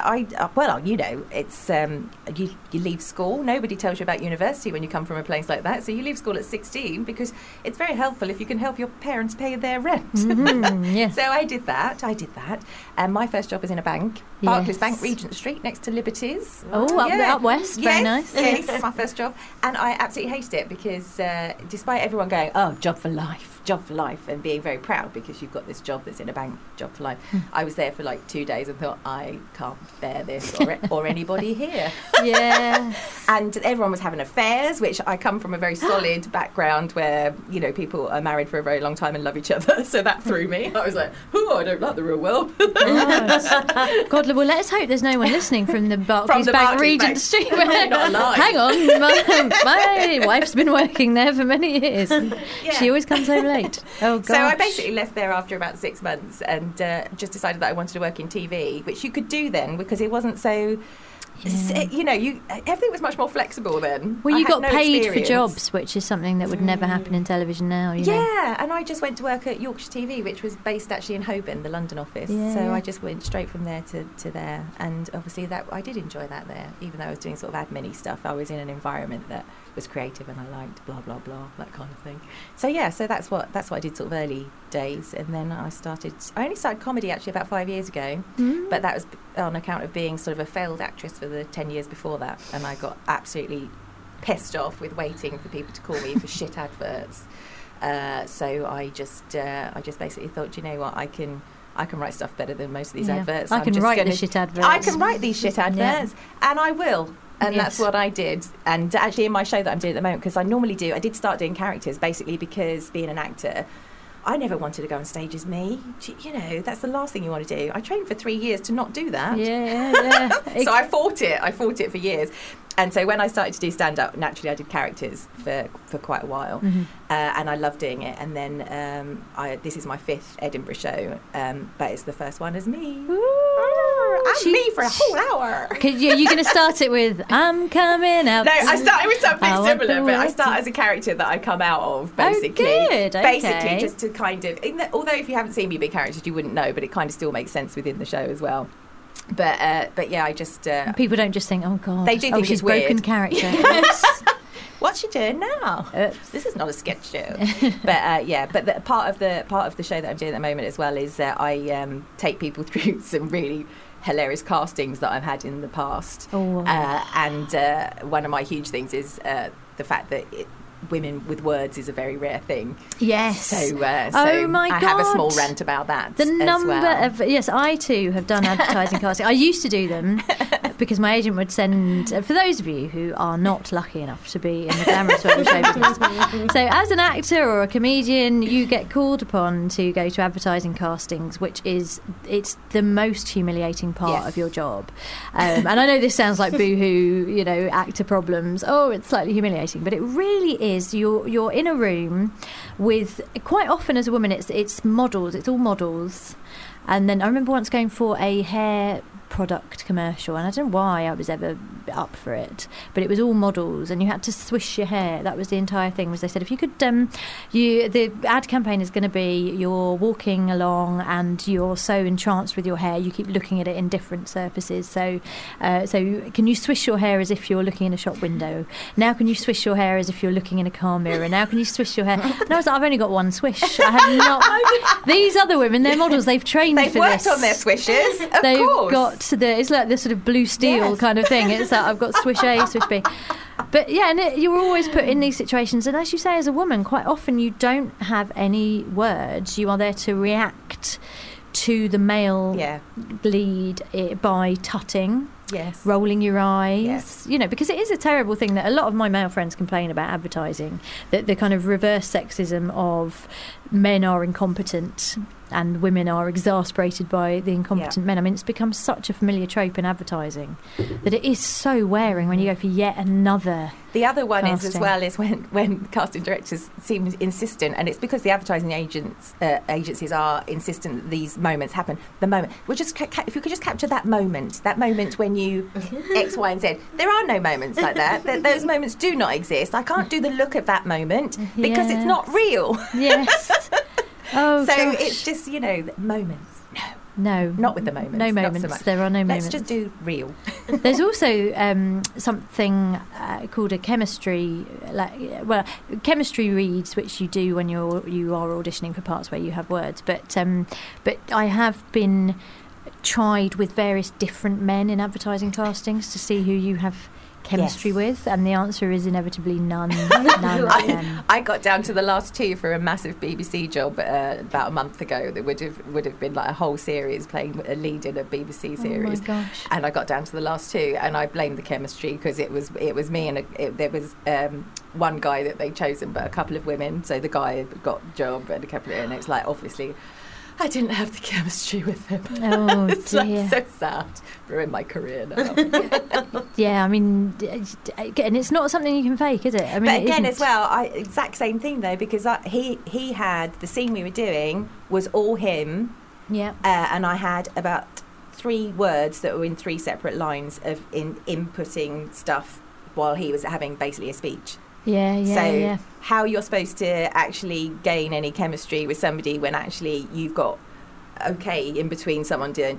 It's you leave school. Nobody tells you about university when you come from a place like that. So you leave school at 16 because it's very helpful if you can help your parents pay their rent. Yes. So I did that. And my first job was in a bank, Barclays Yes. Bank, Regent Street, next to Liberties. Oh, up west. Very nice. Yes, my first job. And I absolutely hated it because despite everyone going, oh, job for life, and being very proud because you've got this job that's in a bank, job for life, I was there for like 2 days and thought, I can't bear this or anybody here. Yeah. And everyone was having affairs, which I come from a very solid background where, people are married for a very long time and love each other. So that threw me. I was like, oh, I don't like the real world. God, well, let's hope there's no one listening from the Barclays the Bank Barclays Regent Bank. Street. Not alive. Hang on, my wife's been working there for many years. She always comes home late. Oh, God. So I basically left there after about 6 months and just decided that I wanted to work in TV, which you could do then because it wasn't so... everything was much more flexible then. Well, I you had got no paid experience. for jobs, which is something that would never happen in television now. You know? Yeah, and I just went to work at Yorkshire TV, which was based actually in Holborn, the London office. Yeah. So I just went straight from there to there, and obviously that I did enjoy that there, even though I was doing sort of admin-y stuff. I was in an environment that was creative and I liked blah blah blah, that kind of thing. So yeah, so that's what I did sort of early days, and then I only started comedy actually about 5 years ago, but that was on account of being sort of a failed actress for the 10 years before that, and I got absolutely pissed off with waiting for people to call me for shit adverts. So I just basically thought, you know what, I can write stuff better than most of these adverts. I can write the shit adverts. I can write these shit adverts, and I will. And Yes. that's what I did. And actually in my show that I'm doing at the moment, because I did start doing characters, basically because being an actor, I never wanted to go on stage as me. That's the last thing you want to do. I trained for 3 years to not do that. Yeah. So I fought it for years. And so when I started to do stand-up, naturally I did characters for quite a while. And I loved doing it. And then this is my 5th Edinburgh show, but it's the first one as me. I'm me for a whole hour. You're going to start it with, I'm coming out. No, I started with something I want similar, the but I world start to- as a character that I come out of, basically. Oh, good, okay. Basically, just to kind of... although if you haven't seen me be characters, you wouldn't know, but it kind of still makes sense within the show as well. But yeah, I just... People don't just think, oh, God. They do think she's it's weird. broken character. What's she doing now? This is not a sketch show. But the part of the show that I'm doing at the moment as well is I take people through some really hilarious castings that I've had in the past. Oh. And one of my huge things is the fact that women with words is a very rare thing. Yes. So oh my I have a God. small rant about that. The as number well. of... Yes, I too have done advertising casting. I used to do them because my agent would send... for those of you who are not lucky enough to be in the glamorous world of show business. So as an actor or a comedian, you get called upon to go to advertising castings, which is... It's the most humiliating part Yes. of your job. And I know this sounds like boohoo, actor problems. Oh, it's slightly humiliating. But it really is. You're in a room with... Quite often as a woman, it's models. It's all models. And then I remember once going for a hair product commercial, and I don't know why I was ever up for it, but it was all models, and you had to swish your hair. That was the entire thing. Was they said if you could, the ad campaign is going to be you're walking along and you're so entranced with your hair, you keep looking at it in different surfaces. So can you swish your hair as if you're looking in a shop window? Now can you swish your hair as if you're looking in a car mirror? Now can you swish your hair? And I was like, I've only got one swish. I have not. These other women, they're models. They've trained They've for worked this. on their swishes, of They've course. got it's like this sort of blue steel Yes. kind of thing. It's like I've got swish A, swish B. But yeah, and you're always put in these situations. And as you say, as a woman, quite often you don't have any words. You are there to react to the male lead by tutting. Yes. rolling your eyes, Yes. you know, because it is a terrible thing that a lot of my male friends complain about advertising, that the kind of reverse sexism of men are incompetent and women are exasperated by the incompetent men. I mean, it's become such a familiar trope in advertising that it is so wearing when you go for yet another. The other one is as casting. well is when casting directors seem insistent, and it's because the advertising agencies are insistent that these moments happen. The moment, we'll just if you could just capture that moment when you X, Y, and Z. There are no moments like that. Those moments do not exist. I can't do the look of that moment because it's not real. Yes. Oh, So gosh. it's just moments. No, Not with the moments. No not moments. So much. There are no moments. Let's just do real. There's also something called a chemistry, chemistry reads, which you do when you are auditioning for parts where you have words. But I have been tried with various different men in advertising castings to see who you have chemistry with, and the answer is inevitably none. None of them. I got down to the last two for a massive BBC job about a month ago. That would have been like a whole series, playing a lead in a BBC series. Oh my gosh! And I got down to the last two, and I blamed the chemistry because it was me and there was one guy that they'd chosen, but a couple of women. So the guy had got a job and a couple of, and it's like obviously I didn't have the chemistry with him. Oh It's dear! like so sad. Ruined my career now. Yeah, I mean, and it's not something you can fake, is it? I mean, But it again, isn't. as well, exact same thing though, because he had the scene we were doing was all him, Yeah. and I had about 3 words that were in 3 separate lines of inputting stuff while he was having basically a speech. Yeah. How you're supposed to actually gain any chemistry with somebody when actually you've got okay in between someone doing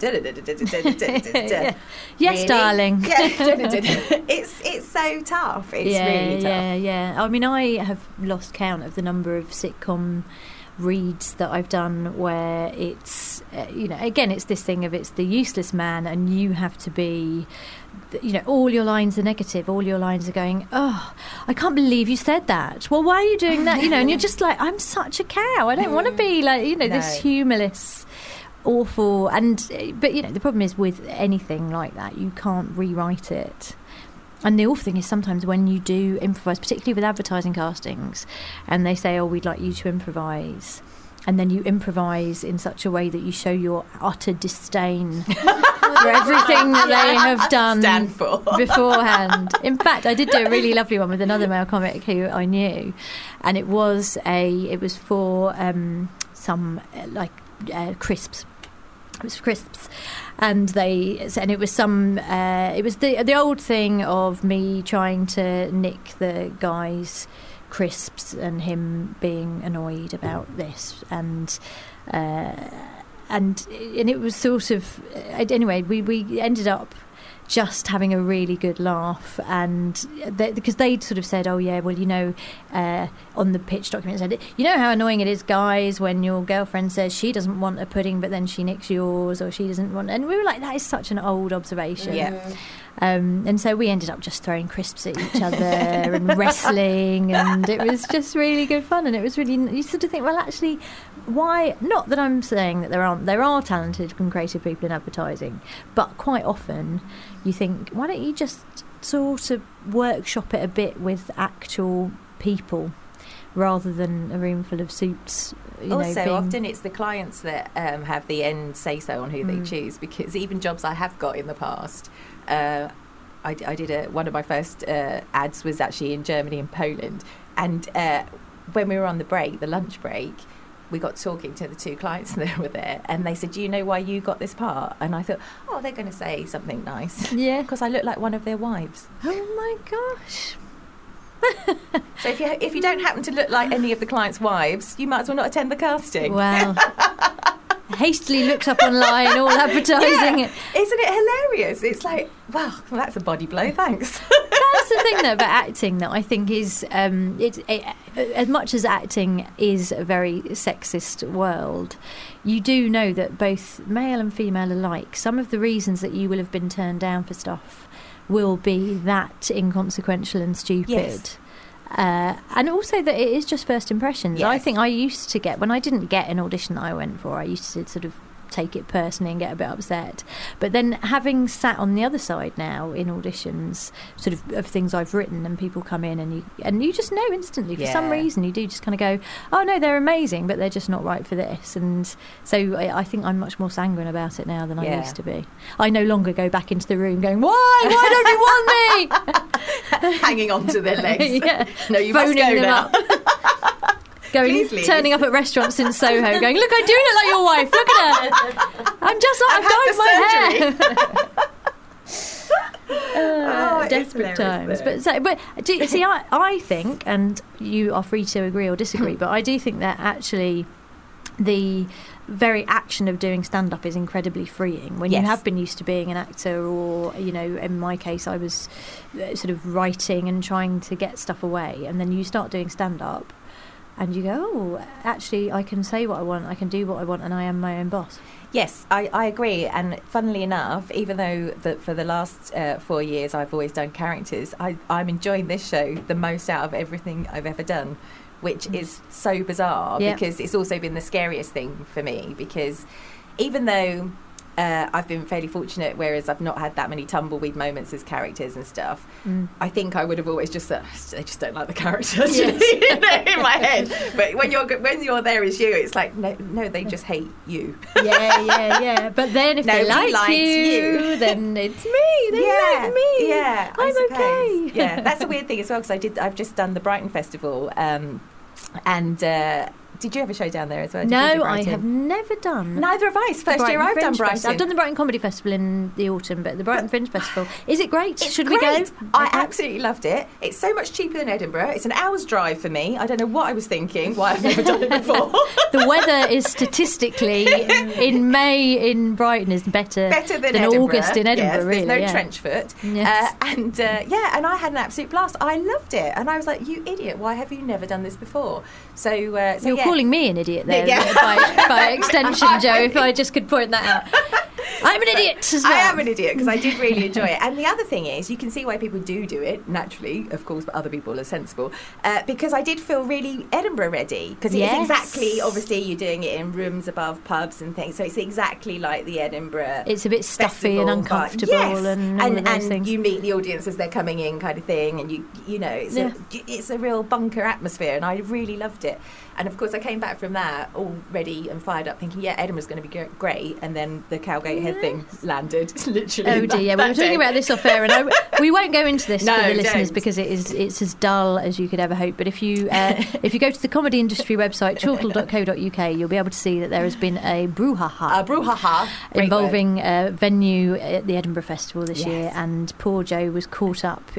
Yeah. Yes, Really? darling. Yeah, it's so tough. It's really tough. Yeah. I mean, I have lost count of the number of sitcom reads that I've done where it's, again, it's this thing of it's the useless man, and you have to be, all your lines are negative, all your lines are going, oh, I can't believe you said that. Well, why are you doing that? And you're just like, I'm such a cow. I don't want to be like, this humorless, awful. But the problem is with anything like that, you can't rewrite it. And the awful thing is sometimes when you do improvise, particularly with advertising castings, and they say, oh, we'd like you to improvise, and then you improvise in such a way that you show your utter disdain for everything that they have done Stand for. beforehand. In fact, I did do a really lovely one with another male comic who I knew, and it was for some crisps. It was crisps, and it was it was the old thing of me trying to nick the guy's crisps and him being annoyed about this, and it was sort of anyway. We ended up just having a really good laugh, and because they'd sort of said, oh yeah, well, on the pitch document said, how annoying it is, guys, when your girlfriend says she doesn't want a pudding but then she nicks yours, or she doesn't want, and we were like, that is such an old observation. Yeah. And so we ended up just throwing crisps at each other and wrestling, and it was just really good fun. And it was really, you sort of think, well, actually, why? Not that I'm saying that there are talented and creative people in advertising, but quite often you think, why don't you just sort of workshop it a bit with actual people rather than a room full of suits? Also, often it's the clients that have the end say-so on who they choose, because even jobs I have got in the past, I did one of my first ads was actually in Germany and Poland, and when we were on the lunch break, we got talking to the 2 clients that were there, and they said, do you know why you got this part? And I thought, oh, they're going to say something nice. Yeah. Because I look like one of their wives. Oh my gosh. So if you don't happen to look like any of the clients' wives, you might as well not attend the casting. Well, hastily looked up online all advertising it. Isn't it hilarious? It's like, well, that's a body blow, thanks. That's the thing though about acting that I think is as much as acting is a very sexist world, you do know that both male and female alike, some of the reasons that you will have been turned down for stuff will be that inconsequential and stupid. Yes. And also that it is just first impressions. Yes. I think I used to get, when I didn't get an audition that I went for, I used to sort of take it personally and get a bit upset. But then having sat on the other side now in auditions, sort of things I've written, and people come in and you just know instantly for some reason you do just kind of go, oh no, they're amazing, but they're just not right for this. And so I think I'm much more sanguine about it now than I used to be. I no longer go back into the room going, why don't you want me? Hanging on to their legs. No, you Phoning must go them now. up. Going, Please, turning up at restaurants in Soho, going, look, I do look like your wife. Look at her. I'm just like, I've dyed my hair. Desperate times. But do you see, I think, and you are free to agree or disagree, but I do think that actually the very action of doing stand-up is incredibly freeing when you have been used to being an actor, or in my case I was sort of writing and trying to get stuff away, and then you start doing stand-up and you go, oh, actually I can say what I want, I can do what I want, and I am my own boss. Yes, I agree. And funnily enough, even though for the last 4 years I've always done characters, I'm enjoying this show the most out of everything I've ever done, which is so bizarre because it's also been the scariest thing for me, because even though I've been fairly fortunate, whereas I've not had that many tumbleweed moments as characters and stuff, I think I would have always just said, I just don't like the characters in my head. But when you're there as you, it's like, no, they just hate you. But then if they like you, then it's me. They like me. Yeah, I'm okay. Yeah, that's a weird thing as well, because I've just done the Brighton Festival, and did you ever show down there as well? No, I have never done. Neither have I. First year I've done Brighton. I've done the Brighton Comedy Festival in the autumn, but the Brighton Fringe Festival, is it great? Should we go? I absolutely loved it. It's so much cheaper than Edinburgh. It's an hour's drive for me. I don't know what I was thinking, why I've never done it before. The weather is statistically in May in Brighton is better than August in Edinburgh. Yes, really, there's no trench foot. Yes. And I had an absolute blast. I loved it, and I was like, you idiot! Why have you never done this before? So you're calling me an idiot there by extension, Joe. If I just could point that out. I'm an idiot as well. I am an idiot because I did really enjoy it. And the other thing is, you can see why people do it, naturally, of course, but other people are sensible, because I did feel really Edinburgh ready, because it's exactly, obviously, you're doing it in rooms above pubs and things, so it's exactly like the Edinburgh It's a bit stuffy and uncomfortable and all of those things. You meet the audience as they're coming in kind of thing, and you know, it's a real bunker atmosphere, and I really loved it. And of course I came back from that all ready and fired up, thinking, Edinburgh's going to be great, and then the Cowgate Head thing landed, literally. Oh dear, we were talking about this off air, and we won't go into this for the listeners because it's as dull as you could ever hope. But if you go to the comedy industry website, chortle.co.uk, you'll be able to see that there has been a brouhaha involving a venue at the Edinburgh Festival this year, and poor Joe was caught up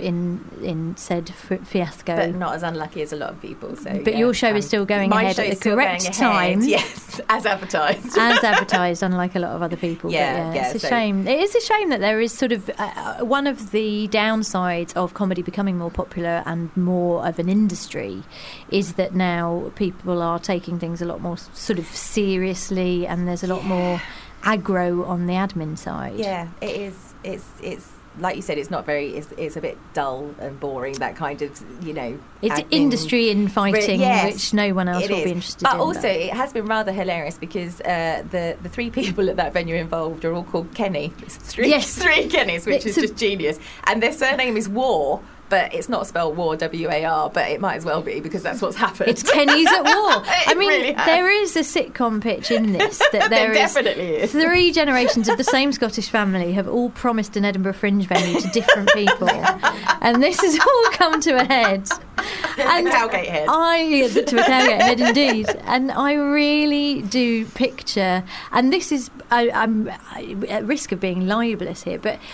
in said fiasco. But not as unlucky as a lot of people. So, but your show is still going ahead at the correct time. Yes, as advertised. As advertised, unlike a lot of other people. It's a shame. It is a shame that there is sort of one of the downsides of comedy becoming more popular and more of an industry is that now people are taking things a lot more sort of seriously, and there's a lot more aggro on the admin side. Yeah, it is. It's like you said, it's not very. It's a bit dull and boring. That kind of, It's admin. Industry infighting, which no one else will be interested in. But also, it has been rather hilarious because the three people at that venue involved are all called Kenny. It's three Kennys, which is just genius. And their surname is War. But it's not spelled war, W-A-R, but it might as well be, because that's what's happened. It's Kenny's at war. I mean, really there is a sitcom pitch in this. That there definitely is. 3 generations of the same Scottish family have all promised an Edinburgh Fringe venue to different people. And this has all come to a head. And Cowgate Head. To a Cowgate Head, indeed. And I really do picture, and this is, I'm at risk of being libelous here, but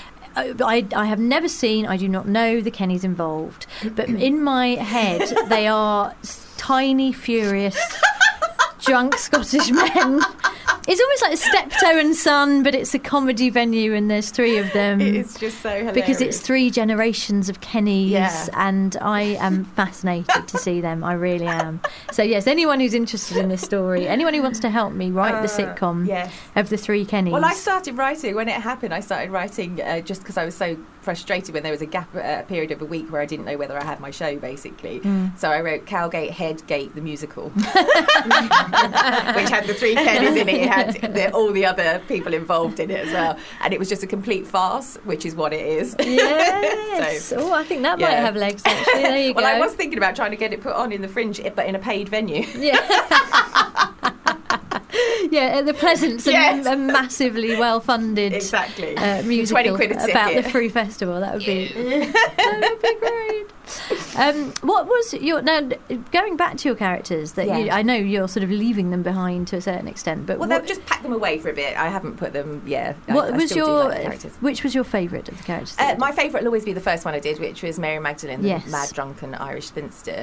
I have never seen, I do not know the Kennys involved, but in my head they are tiny, furious, drunk Scottish men. It's almost like Steptoe and Son, but it's a comedy venue and there's 3 of them. It's just so hilarious. Because it's 3 generations of Kennys, and I am fascinated to see them. I really am. So yes, anyone who's interested in this story, anyone who wants to help me write the sitcom of the 3 Kennys. Well, I started writing when it happened. I started writing just because I was so frustrated when there was a period of a week where I didn't know whether I had my show, basically. So I wrote Cowgate, Headgate, the musical, which had the 3 Kennys in it. It had all the other people involved in it as well. And it was just a complete farce, which is what it is. Yes. So, I think that might have legs, actually. There you go. Well, I was thinking about trying to get it put on in the Fringe, but in a paid venue. Yeah. Yeah, at the Pleasance, a massively well-funded musical 20 quid a about ticket. the Free Festival. That would be great. What was your now going back to your characters? That I know you're sort of leaving them behind to a certain extent, but they've just packed them away for a bit. I haven't put them. What was your characters? Which was your favourite of the characters? My favourite will always be the first one I did, which was Mary Magdalene, the mad drunken Irish spinster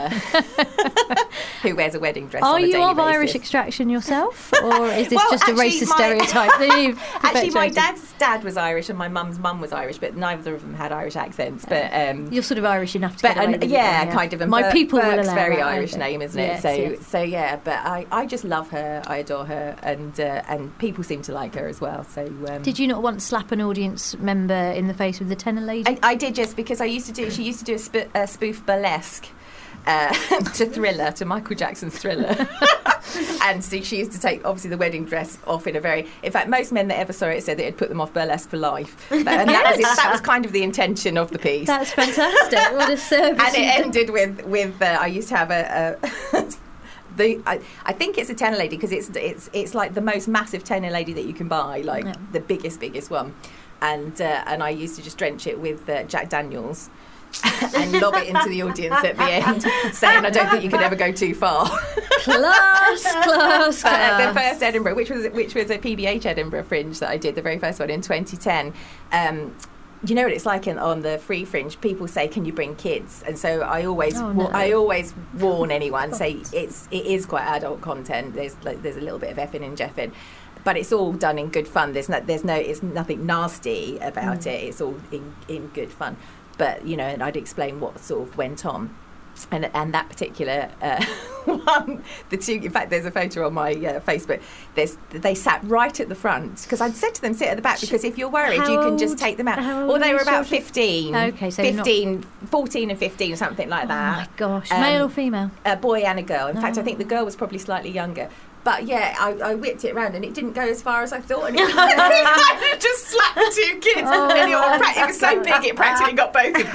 who wears a wedding dress. Are on a you daily of basis. Irish extraction yourself, or is this just actually, a racist stereotype that you've Actually, my perpetuated? dad's dad was Irish and my mum's mum was Irish, but neither of them had Irish accents. But you're sort of Irish enough to get away with it, kind of. And my people will Burke's allow very that, Irish name, isn't it? Yes, So yeah. But I just love her. I adore her, and people seem to like her as well. So did you not once slap an audience member in the face with the tenor lady? I did, just because she used to do a spoof burlesque to Thriller, to Michael Jackson's Thriller. And so she used to take, obviously, the wedding dress off in fact, most men that ever saw it said that it'd put them off burlesque for life. And that was kind of the intention of the piece. That's fantastic. What a service. And it ended with I used to have I think it's a tenor lady, because it's like the most massive tenor lady that you can buy, the biggest one. And I used to just drench it with Jack Daniels and lob it into the audience at the end, saying, I don't think you can ever go too far. Class. The first Edinburgh, which was a PBH Edinburgh Fringe that I did, the very first one in 2010. You know what it's like on the Free Fringe? People say, "Can you bring kids?" And so I always warn anyone, say it is quite adult content. There's a little bit of effing and jeffing, but it's all done in good fun. It's nothing nasty about it. It's all in good fun. But and I'd explain what sort of went on. And that particular one, the two, in fact, there's a photo on my Facebook. They sat right at the front, because I'd said to them, sit at the back, because if you're worried, you can just take them out. Well, they were about 15. Okay, so 14 and 15, something like that. Oh my gosh, male or female? A boy and a girl. In fact, I think the girl was probably slightly younger. But yeah, I whipped it around and it didn't go as far as I thought. And it just slapped 2 kids. And it was so big, it practically got both of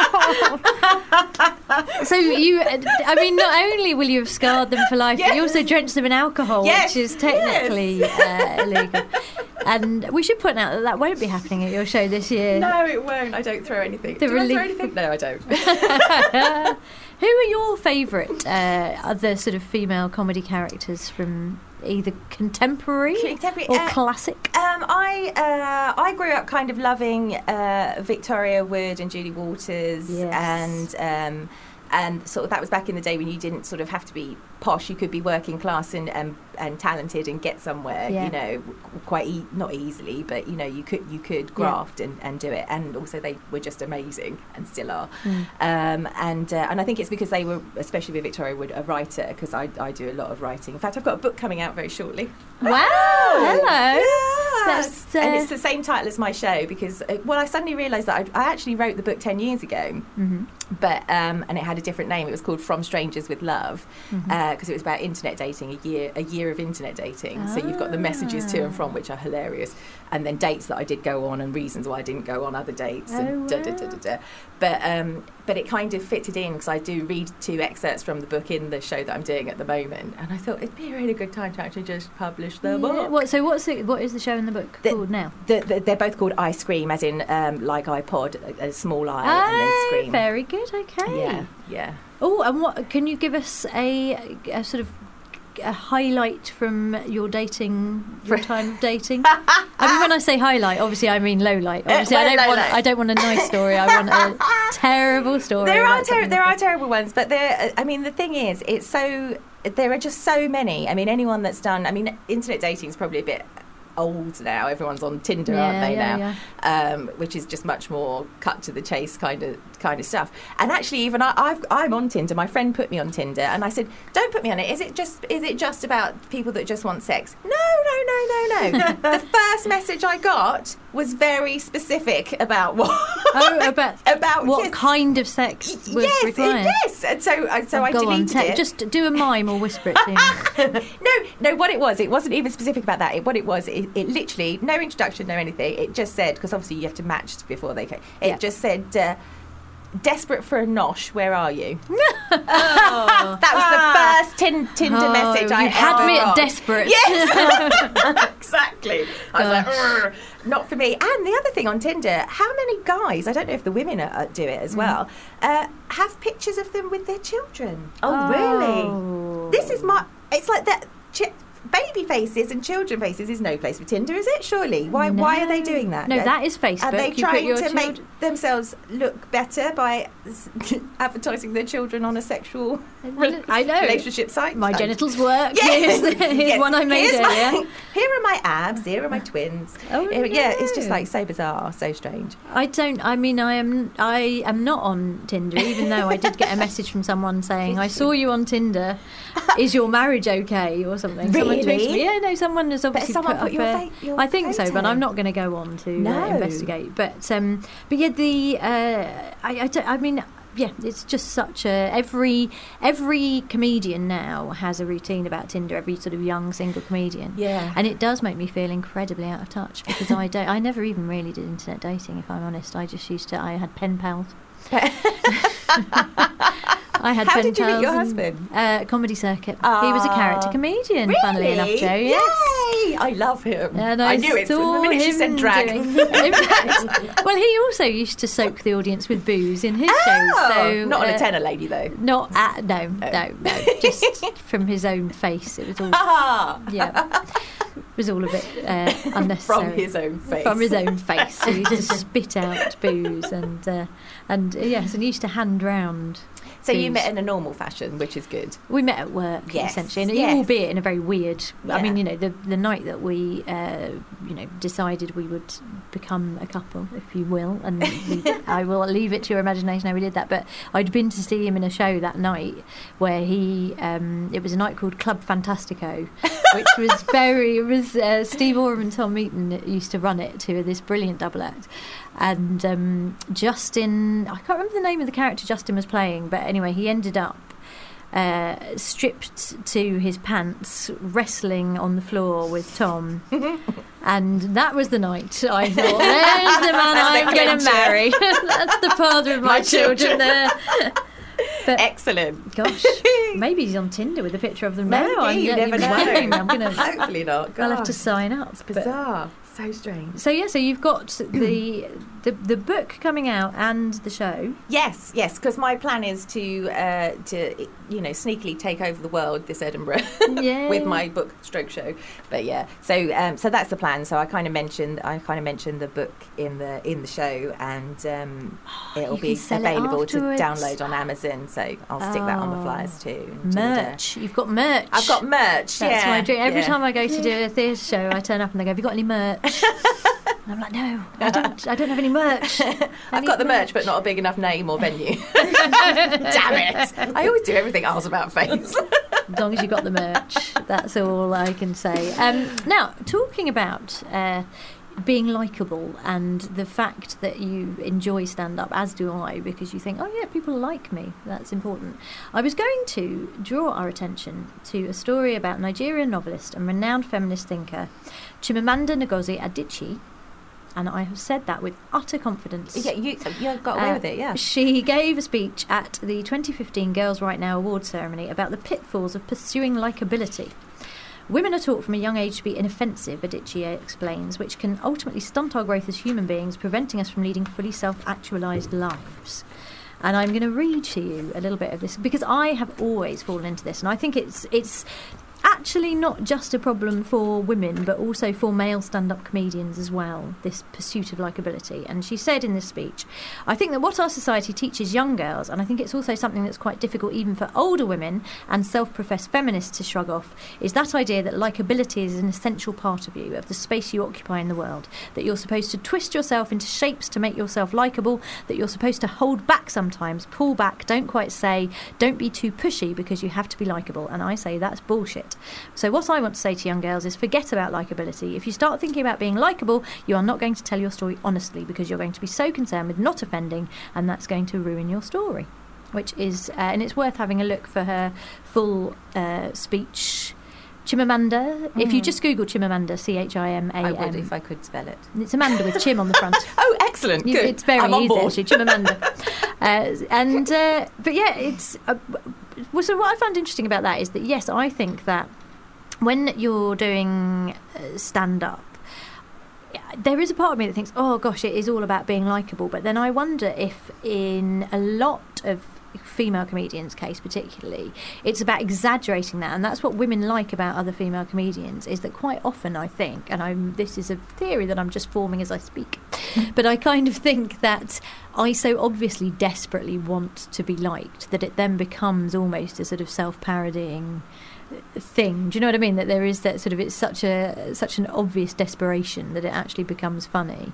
them. So not only will you have scarred them for life, but you also drenched them in alcohol, which is technically illegal. And we should point out that won't be happening at your show this year. No, it won't. I don't throw anything. Do I throw anything? No, I don't. Who are your favourite other sort of female comedy characters from either contemporary or classic? I grew up kind of loving Victoria Wood and Julie Walters, and sort of that was back in the day when you didn't sort of have to be posh. You could be working class and talented and get somewhere. Not easily, but you could graft and do it. And also they were just amazing and still are. And I think it's because they were, especially with Victoria Wood, a writer, because I do a lot of writing. In fact, I've got a book coming out very shortly. Wow! Hello. Yes. And it's the same title as my show, because I suddenly realised that I actually wrote the book 10 years ago, but and it had a different name. It was called From Strangers with Love, because it was about internet dating, a year of internet dating. So you've got the messages to and from, which are hilarious, and then dates that I did go on and reasons why I didn't go on other dates, But it kind of fitted in, because I do read 2 excerpts from the book in the show that I'm doing at the moment, and I thought it'd be a really good time to actually just publish the book. What is the show in the book called now? They're both called I Scream, as in like iPod, a small I, and then Scream. Very good. Okay. Yeah. Oh, and what can you give us a sort of a highlight from your time of dating? I mean, when I say highlight, obviously I mean low light. Obviously, I don't want a nice story. I want a terrible story. There are terrible ones, but the thing is, there are just so many. I mean, anyone that's done. I mean, internet dating is probably a bit old now. Everyone's on Tinder, aren't they now? Which is just much more cut to the chase kind of kind of stuff. And actually, even I'm on Tinder. My friend put me on Tinder, and I said, "Don't put me on it. Is it just about people that just want sex?" No. The first message I got was very specific about what about what yes. kind of sex was required. Yes. And so I deleted it. Just do a mime or whisper it to me. No. What it wasn't even specific about that. It literally, no introduction, no anything. It just said, because obviously you have to match before they came. It just said, "Desperate for a nosh, where are you?" That was the first Tinder message I you had ever me got. at desperate. Yes, exactly. I was like, "Urgh, not for me." And the other thing on Tinder, how many guys, I don't know if the women do it as well, have pictures of them with their children. Oh, really? This is it's like that. Baby faces and children faces is no place for Tinder, is it? Surely. Why are they doing that? No, that is Facebook. Are they You put trying your to make themselves look better by advertising their children on a sexual I know. relationship site? My genitals work. Yes. Here's one I made earlier. Here are my abs. Here are my twins. Oh, Yeah, it's just no. like so bizarre, so strange. I am not on Tinder, even though I did get a message from someone saying, "I saw you on Tinder. Is your marriage okay?" or something. Someone tweeted Really? me. Yeah, no, someone has obviously someone put put up your your I think so, but photo. I'm not going to go on to No. investigate. But yeah, yeah, it's just such a every comedian now has a routine about Tinder. Every sort of young single comedian, Yeah. and it does make me feel incredibly out of touch because I never even really did internet dating. If I'm honest, I had pen pals. I had How pen did you meet pals your and, husband? Comedy circuit. He was a character comedian, funnily enough, Joe. Yes. Yay! I love him. And I knew it from saw the minute she him said drag. In fact, well, he also used to soak the audience with booze in his shows. So not on a tenor lady though. Not at no, just from his own face. It was all yeah. It was all a bit unnecessary. From his own face. From his own face. He used to spit out booze and yes, and he used to hand round. So you booze. met in a normal fashion, which is good. We met at work, Yes, essentially, and yes. albeit in a very weird. I Yeah. mean, the night that we, decided we would become a couple, if you will, and I will leave it to your imagination how we did that. But I'd been to see him in a show that night where it was a night called Club Fantastico, which was Steve Oram and Tom Meaton that used to run it to this brilliant double act. And Justin, I can't remember the name of the character Justin was playing, but anyway, he ended up stripped to his pants, wrestling on the floor with Tom. And that was the night I thought, there's the man I'm going to marry. That's the father of my children there. But, excellent. Gosh, maybe he's on Tinder with a picture of them Maybe, now. you never know. I'm gonna, Hopefully not. I'll have God, to sign up. it's bizarre. So strange. So you've got the book coming out and the show. Yes, because my plan is to sneakily take over the world this Edinburgh Yay. with my book stroke show. But yeah, so that's the plan. So I kind of mentioned the book in the show, and it'll You be can sell it available to afterwards. download on Amazon. So I'll stick that on the flyers too. and Merch. You've got merch. I've got merch. That's yeah, my dream. Every yeah. time I go to do a theatre show, I turn up and they go, "Have you got any merch?" And I'm like, "No, I don't have any merch." I've got the merch, but not a big enough name or venue. Damn it! I always do everything else about face. As long as you got the merch, that's all I can say. Now, talking about being likeable and the fact that you enjoy stand-up, as do I, because you think, oh yeah, people like me, that's important. I was going to draw our attention to a story about Nigerian novelist and renowned feminist thinker Chimamanda Ngozi Adichie, and I have said that with utter confidence. Yeah, you got away with it, yeah. She gave a speech at the 2015 Girls Right Now awards ceremony about the pitfalls of pursuing likeability. Women are taught from a young age to be inoffensive, Adichie explains, which can ultimately stunt our growth as human beings, preventing us from leading fully self-actualised lives. And I'm going to read to you a little bit of this, because I have always fallen into this, and I think it's at actually not just a problem for women, but also for male stand-up comedians as well, this pursuit of likeability. And she said in this speech, I think that what our society teaches young girls, and I think it's also something that's quite difficult even for older women and self-professed feminists to shrug off, is that idea that likeability is an essential part of you, of the space you occupy in the world, that you're supposed to twist yourself into shapes to make yourself likeable, that you're supposed to hold back sometimes, pull back, don't quite say, don't be too pushy because you have to be likeable. And I say that's bullshit. So what I want to say to young girls is forget about likeability. If you start thinking about being likeable, you are not going to tell your story honestly, because you're going to be so concerned with not offending, and that's going to ruin your story. Which is, and it's worth having a look for her full speech. Chimamanda. If you just Google Chimamanda, Chimam. I would if I could spell it. It's Amanda with Chim on the front. Oh, excellent! Good. It's very I'm on easy, board. actually. Chimamanda. But yeah, it's. So what I found interesting about that is that yes, I think that when you're doing stand-up, there is a part of me that thinks, oh gosh, it is all about being likeable. But then I wonder if in a lot of female comedians' case particularly, it's about exaggerating that, and that's what women like about other female comedians, is that quite often I think, and this is a theory that I'm just forming as I speak, but I kind of think that I so obviously desperately want to be liked that it then becomes almost a sort of self-parodying thing. Do you know what I mean? That there is that sort of, it's such an obvious desperation that it actually becomes funny.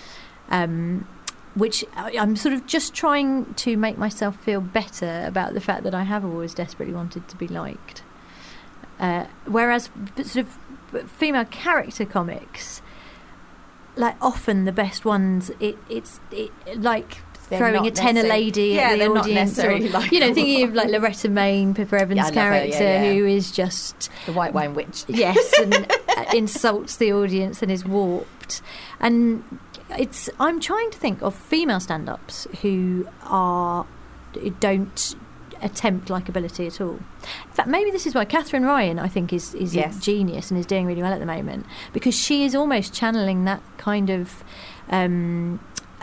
Which I'm sort of just trying to make myself feel better about the fact that I have always desperately wanted to be liked. Whereas sort of female character comics, like often the best ones, it's like They're throwing not a tenner lady at the they're not audience, or necessarily thinking of like Loretta Main, Pippa Evans' character, who is just the white wine witch. Yes, and insults the audience and is warped. And I'm trying to think of female stand-ups who don't attempt likability at all. In fact, maybe this is why Catherine Ryan, I think, is Yes. a genius and is doing really well at the moment, because she is almost channeling that kind of Joan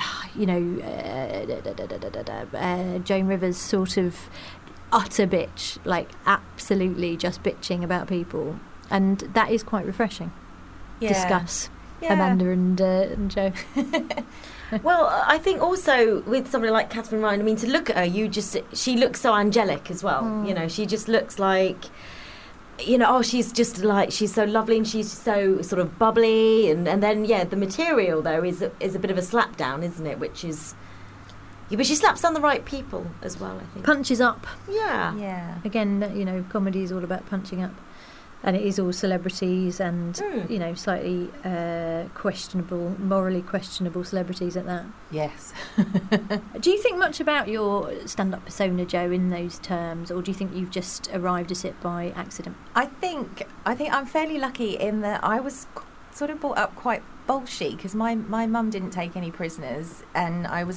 Rivers sort of utter bitch, like absolutely just bitching about people, and that is quite refreshing. Discuss. Amanda and Joe. Well, I think also with somebody like Catherine Ryan, I mean, to look at her, she looks so angelic as well. She just looks like, she's just like, she's so lovely and she's so sort of bubbly, and then the material though is a bit of a slap down, isn't it? Which is, but she slaps down the right people as well, I think. Punches up. Yeah. Again, comedy is all about punching up. And it is all celebrities and, slightly morally questionable celebrities at that. Yes. Do you think much about your stand-up persona, Joe, in those terms, or do you think you've just arrived at it by accident? I think I'm fairly lucky in that I was sort of brought up quite bolshy, because my mum didn't take any prisoners, and I've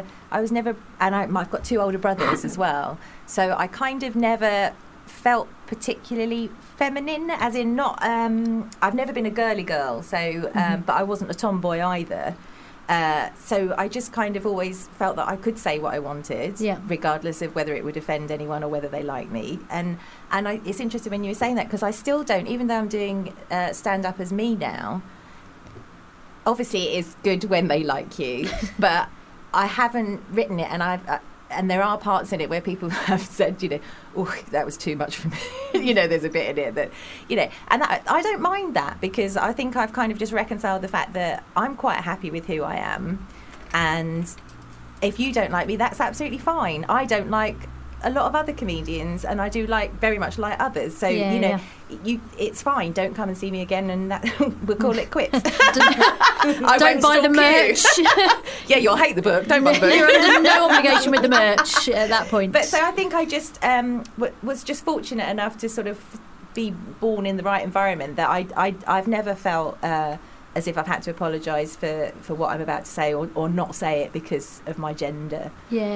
got two older brothers as well, so I kind of never felt particularly feminine, as in not I've never been a girly girl, so but I wasn't a tomboy either, so I just kind of always felt that I could say what I wanted, regardless of whether it would offend anyone or whether they like me. And it's interesting when you were saying that, because I still don't, even though I'm doing stand up as me now. Obviously it is good when they like you, but I haven't written it, and there are parts in it where people have said, oh, that was too much for me. There's a bit in it that, and I don't mind that, because I think I've kind of just reconciled the fact that I'm quite happy with who I am. And if you don't like me, that's absolutely fine. I don't like a lot of other comedians, and I do very much like others. So, it's fine. Don't come and see me again, and we'll call it quits. Don't buy the merch. You'll hate the book. Don't buy the book. You're under no obligation with the merch at that point. But so I think I just was just fortunate enough to sort of be born in the right environment, that I've never felt as if I've had to apologise for what I'm about to say, or not say it because of my gender.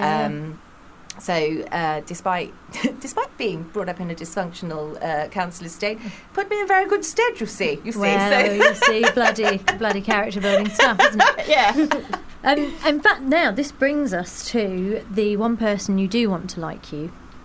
So despite being brought up in a dysfunctional council estate, put me in very good stead, you see. You see, bloody character building stuff, isn't it? Yeah. In fact, now this brings us to the one person you do want to like you.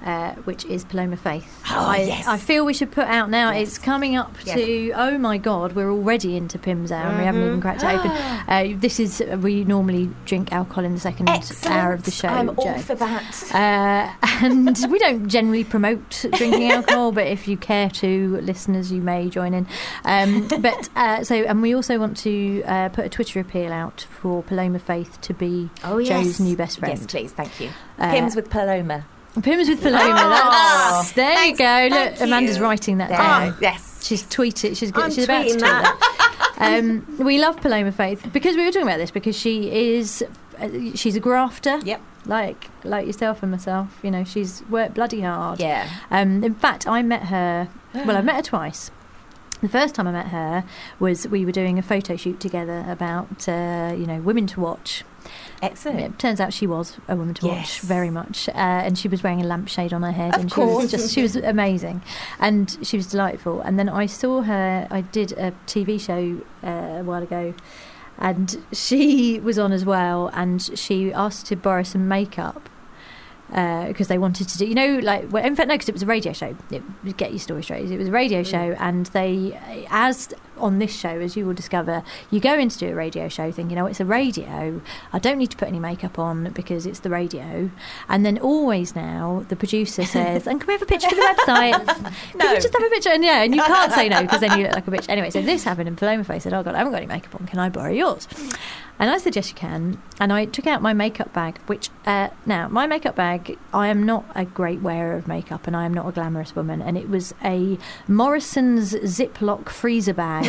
which is Paloma Faith. Oh, yes. I feel we should put out now. Yes. It's coming up Yes. to, oh my God, we're already into Pim's Hour and we haven't even cracked it open. This is, we normally drink alcohol in the second hour of the show. I'm all Jo. for that. And we don't generally promote drinking alcohol, but if you care to, listeners, you may join in. And we also want to put a Twitter appeal out for Paloma Faith to be Jo's new best friend. Yes, please, thank you. Pims with Paloma. Pims with Paloma. There you go. Look, Amanda's writing that down. Yes. She's tweeted. She's about to tweeting tweet that. We love Paloma Faith because we were talking about this because she's a grafter. Yep. Like yourself and myself. You know, she's worked bloody hard. Yeah. In fact, I met her. Well, I've met her twice. The first time I met her was we were doing a photo shoot together about women to watch. Excellent. It turns out she was a woman to watch, very much, and she was wearing a lampshade on her head, Of course. she was amazing, and she was delightful. And then I saw her. I did a TV show a while ago, and she was on as well, and she asked to borrow some makeup. Because they wanted to do, in fact, no, because it was a radio show. Get your story straight. It was a radio show, and they, as on this show, as you will discover, you go in to do a radio show thinking, it's a radio. I don't need to put any makeup on because it's the radio. And then always now, the producer says, and can we have a picture for the website? Can we just have a picture? And you can't say no because then you look like a bitch. Anyway, so this happened, and Paloma Faith said, oh God, I haven't got any makeup on. Can I borrow yours? And I said, yes, you can. And I took out my makeup bag, which, now, my makeup bag, I am not a great wearer of makeup and I am not a glamorous woman. And it was a Morrison's Ziploc freezer bag.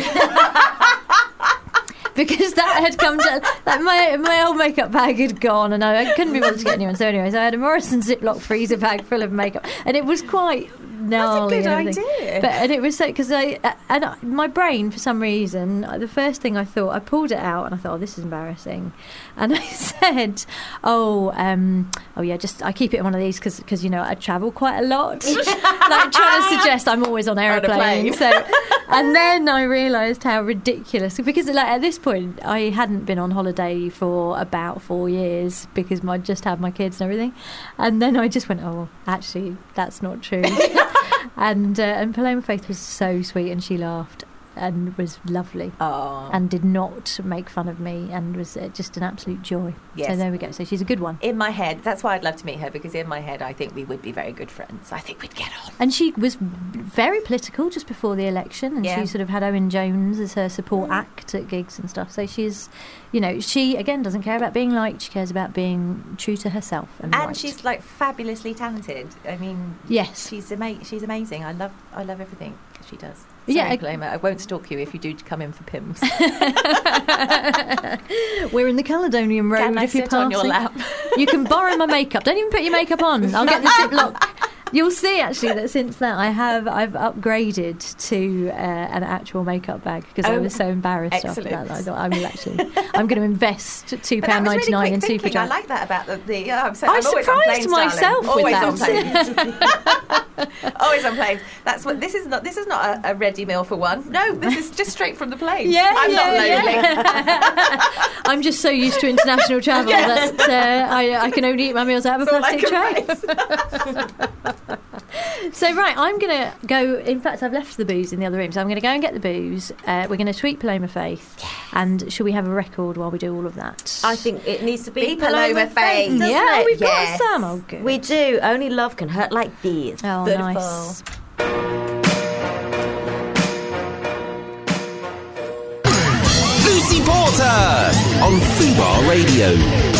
Because that had come to, my old makeup bag had gone and I couldn't be bothered to get anyone. So anyway, I had a Morrison's Ziploc freezer bag full of makeup. And it was quite gnarly. That's a good idea. And it was so, because my brain, for some reason, the first thing I thought, I pulled it out and I thought, this is embarrassing. And I said, I keep it in one of these because I travel quite a lot. Like trying to suggest I'm always on aeroplanes. And then I realised how ridiculous, because at this point I hadn't been on holiday for about 4 years because I just had my kids and everything. And then I just went, oh, actually, that's not true. And Paloma Faith was so sweet and she laughed and was lovely and did not make fun of me and was just an absolute joy. Yes. So there we go. So she's a good one. In my head, that's why I'd love to meet her, because in my head I think we would be very good friends. I think we'd get on. And she was very political just before the election, and she sort of had Owen Jones as her support act at gigs and stuff. So she's, she again doesn't care about being liked. She cares about being true to herself and right. She's fabulously talented. I mean, yes, she's amazing. I love everything she does. Sorry, Paloma, I won't stalk you if you do come in for Pims. We're in the Caledonian Road. Can I if you're sit on your passing. lap? You can borrow my makeup. Don't even put your makeup on. I'll get the Ziploc. You'll see actually that since that I've upgraded to an actual makeup bag because I was so embarrassed after that. I thought I'm going to invest £2.99 in Superdry. I like that about the I surprised myself with always that. On planes. Always on planes. That's what this is not a ready meal for one. No, this is just straight from the plane. I'm not lonely. I'm just so used to international travel that I can only eat my meals out of a plastic tray. So I'm going to go. In fact, I've left the booze in the other room, so I'm going to go and get the booze. We're going to tweet Paloma Faith, and should we have a record while we do all of that? I think it needs to be Paloma Faith, doesn't yeah, it? we've got some. Oh, good. We do. Only love can hurt like these. Oh, Beautiful. nice. Lucy Porter on Fubar Radio.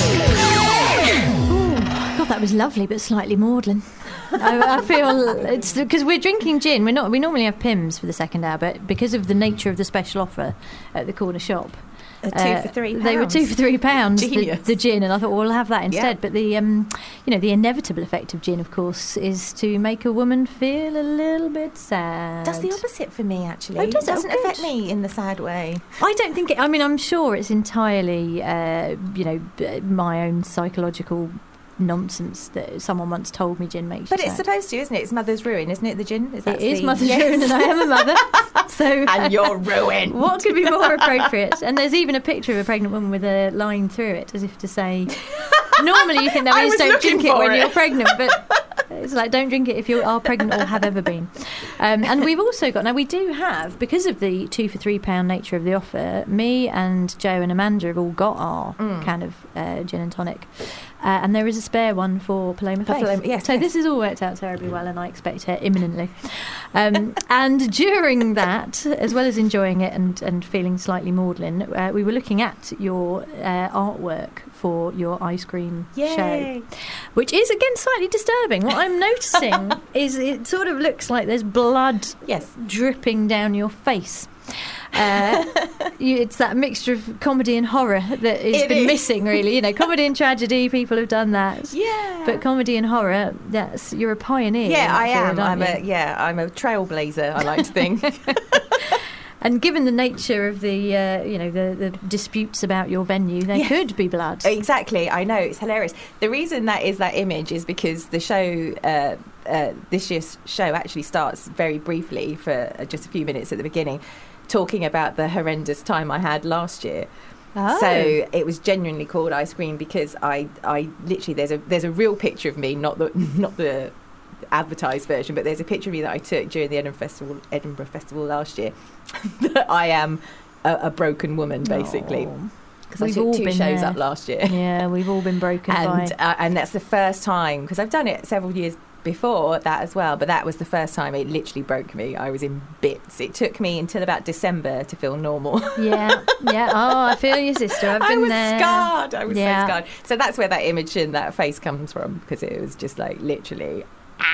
God, that was lovely, but slightly maudlin. I feel it's because we're drinking gin. We normally have Pims for the second hour, but because of the nature of the special offer at the corner shop, £2 for £3. They were £2 for £3. Genius. The gin, and I thought, well, we'll have that instead. Yeah. But the the inevitable effect of gin, of course, is to make a woman feel a little bit sad. Does the opposite for me, actually. Oh, does it? It doesn't Oh, good. affect me in the sad way. I don't think it. I mean, I'm sure it's entirely, my own psychological nonsense that someone once told me gin makes But you it's sad. supposed to, isn't it? It's mother's ruin, isn't it, the gin? It is mother's ruin, and I am a mother. So And you're ruined. what could be more appropriate? And there's even a picture of a pregnant woman with a line through it, as if to say, normally you think that I means was don't looking drink it for when it. you're pregnant, but It's like, don't drink it if you are pregnant or have ever been. And we've also got, now we do have, because of the £2 for £3 nature of the offer, me and Joe and Amanda have all got our can of gin and tonic. And there is a spare one for Paloma Faith. Yes, so this has all worked out terribly well, and I expect her imminently. And during that, as well as enjoying it and feeling slightly maudlin, we were looking at your artwork for your ice cream show, which is again slightly disturbing. What I'm noticing is it sort of looks like there's blood dripping down your face. It's that mixture of comedy and horror that has been missing, really. You know, comedy and tragedy, people have done that. Yeah. But comedy and horror, you're a pioneer. Yeah, I am. I'm a trailblazer, I like to think. And given the nature of the the disputes about your venue, there could be blood. Exactly, I know, it's hilarious. The reason that image is because the show, this year's show, actually starts very briefly for just a few minutes at the beginning, talking about the horrendous time I had last year. Oh. So it was genuinely called Ice Cream because I literally there's a real picture of me, not the advertised version, but there's a picture of me that I took during the Edinburgh Festival last year. That I am a broken woman, basically. Because I took 2 shows up last year. Yeah, we've all been broken and that's the first time, because I've done it several years before that as well, but that was the first time it literally broke me. I was in bits. It took me until about December to feel normal. Yeah. Oh, I feel your sister. I've been there. Scarred. I was so scarred. So that's where that image and that face comes from, because it was just like literally.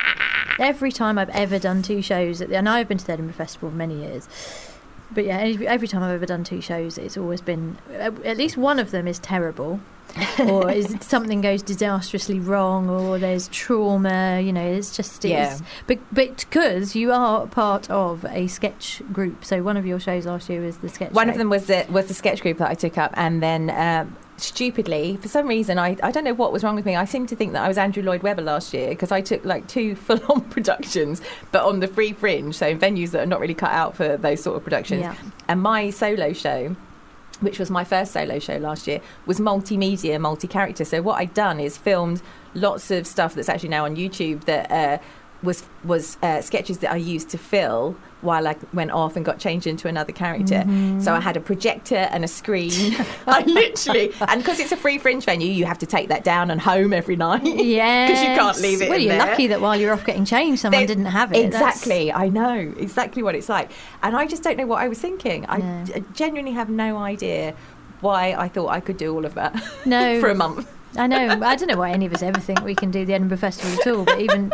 Every time I've ever done 2 shows, and I've been to the Edinburgh Festival for many years, but yeah, every time I've ever done 2 shows, it's always been, at least one of them is terrible, or something goes disastrously wrong, or there's trauma, it's just, but because you are part of a sketch group, so one of your shows last year was the sketch One show. of them was the sketch group that I took up, and then stupidly, for some reason, I don't know what was wrong with me. I seem to think that I was Andrew Lloyd Webber last year, because I took like 2 full-on productions, but on the free fringe, so in venues that are not really cut out for those sort of productions. Yeah. And my solo show, which was my first solo show last year, was multimedia, multi-character. So what I'd done is filmed lots of stuff that's actually now on YouTube that was sketches that I used to fill while I went off and got changed into another character. Mm-hmm. So I had a projector and a screen. I literally, and because it's a free fringe venue, you have to take that down and home every night. Yeah, because you can't leave it. Well, you're there. Lucky that while you're off getting changed, someone didn't have it. Exactly, I know exactly what it's like, and I just don't know what I was thinking. I genuinely have no idea why I thought I could do all of that. No, for a month. I know. I don't know why any of us ever think we can do the Edinburgh Festival at all, but even.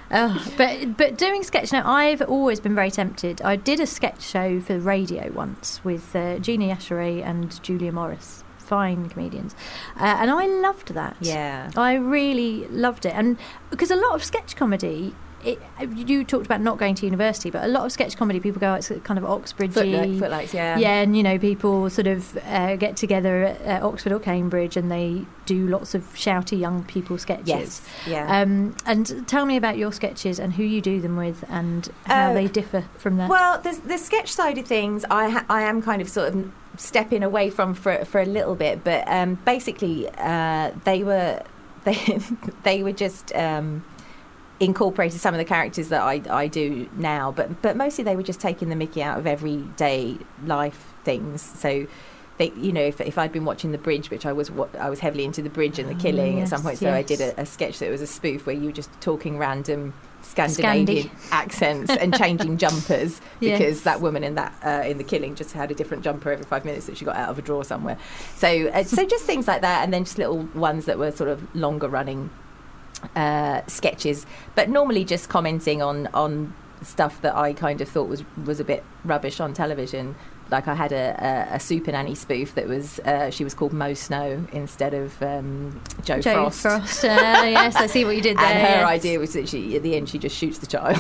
But doing sketch now, I've always been very tempted. I did a sketch show for the radio once with Gina Yashere and Julia Morris, fine comedians, and I loved that. Yeah, I really loved it, and because a lot of sketch comedy. You talked about not going to university, but a lot of sketch comedy, people go, it's kind of Oxbridgey. Footlights, yeah. Yeah, and, people sort of get together at Oxford or Cambridge and they do lots of shouty young people sketches. Yes, yeah. And tell me about your sketches and who you do them with and how they differ from that. Well, the sketch side of things, I am kind of sort of stepping away from for a little bit, but basically they were just... incorporated some of the characters that I do now, but mostly they were just taking the mickey out of everyday life things. So they, if I'd been watching The Bridge, which I was heavily into The Bridge and The Killing at some point, so I did a sketch that was a spoof where you were just talking random Scandinavian accents and changing jumpers because that woman in The Killing just had a different jumper every 5 minutes that she got out of a drawer somewhere. So just things like that, and then just little ones that were sort of longer running sketches, but normally just commenting on stuff that I kind of thought was a bit rubbish on television. Like I had a Super Nanny spoof that was she was called Mo Snow instead of Jo Frost. Yes, I see what you did there. And her idea was that at the end she just shoots the child.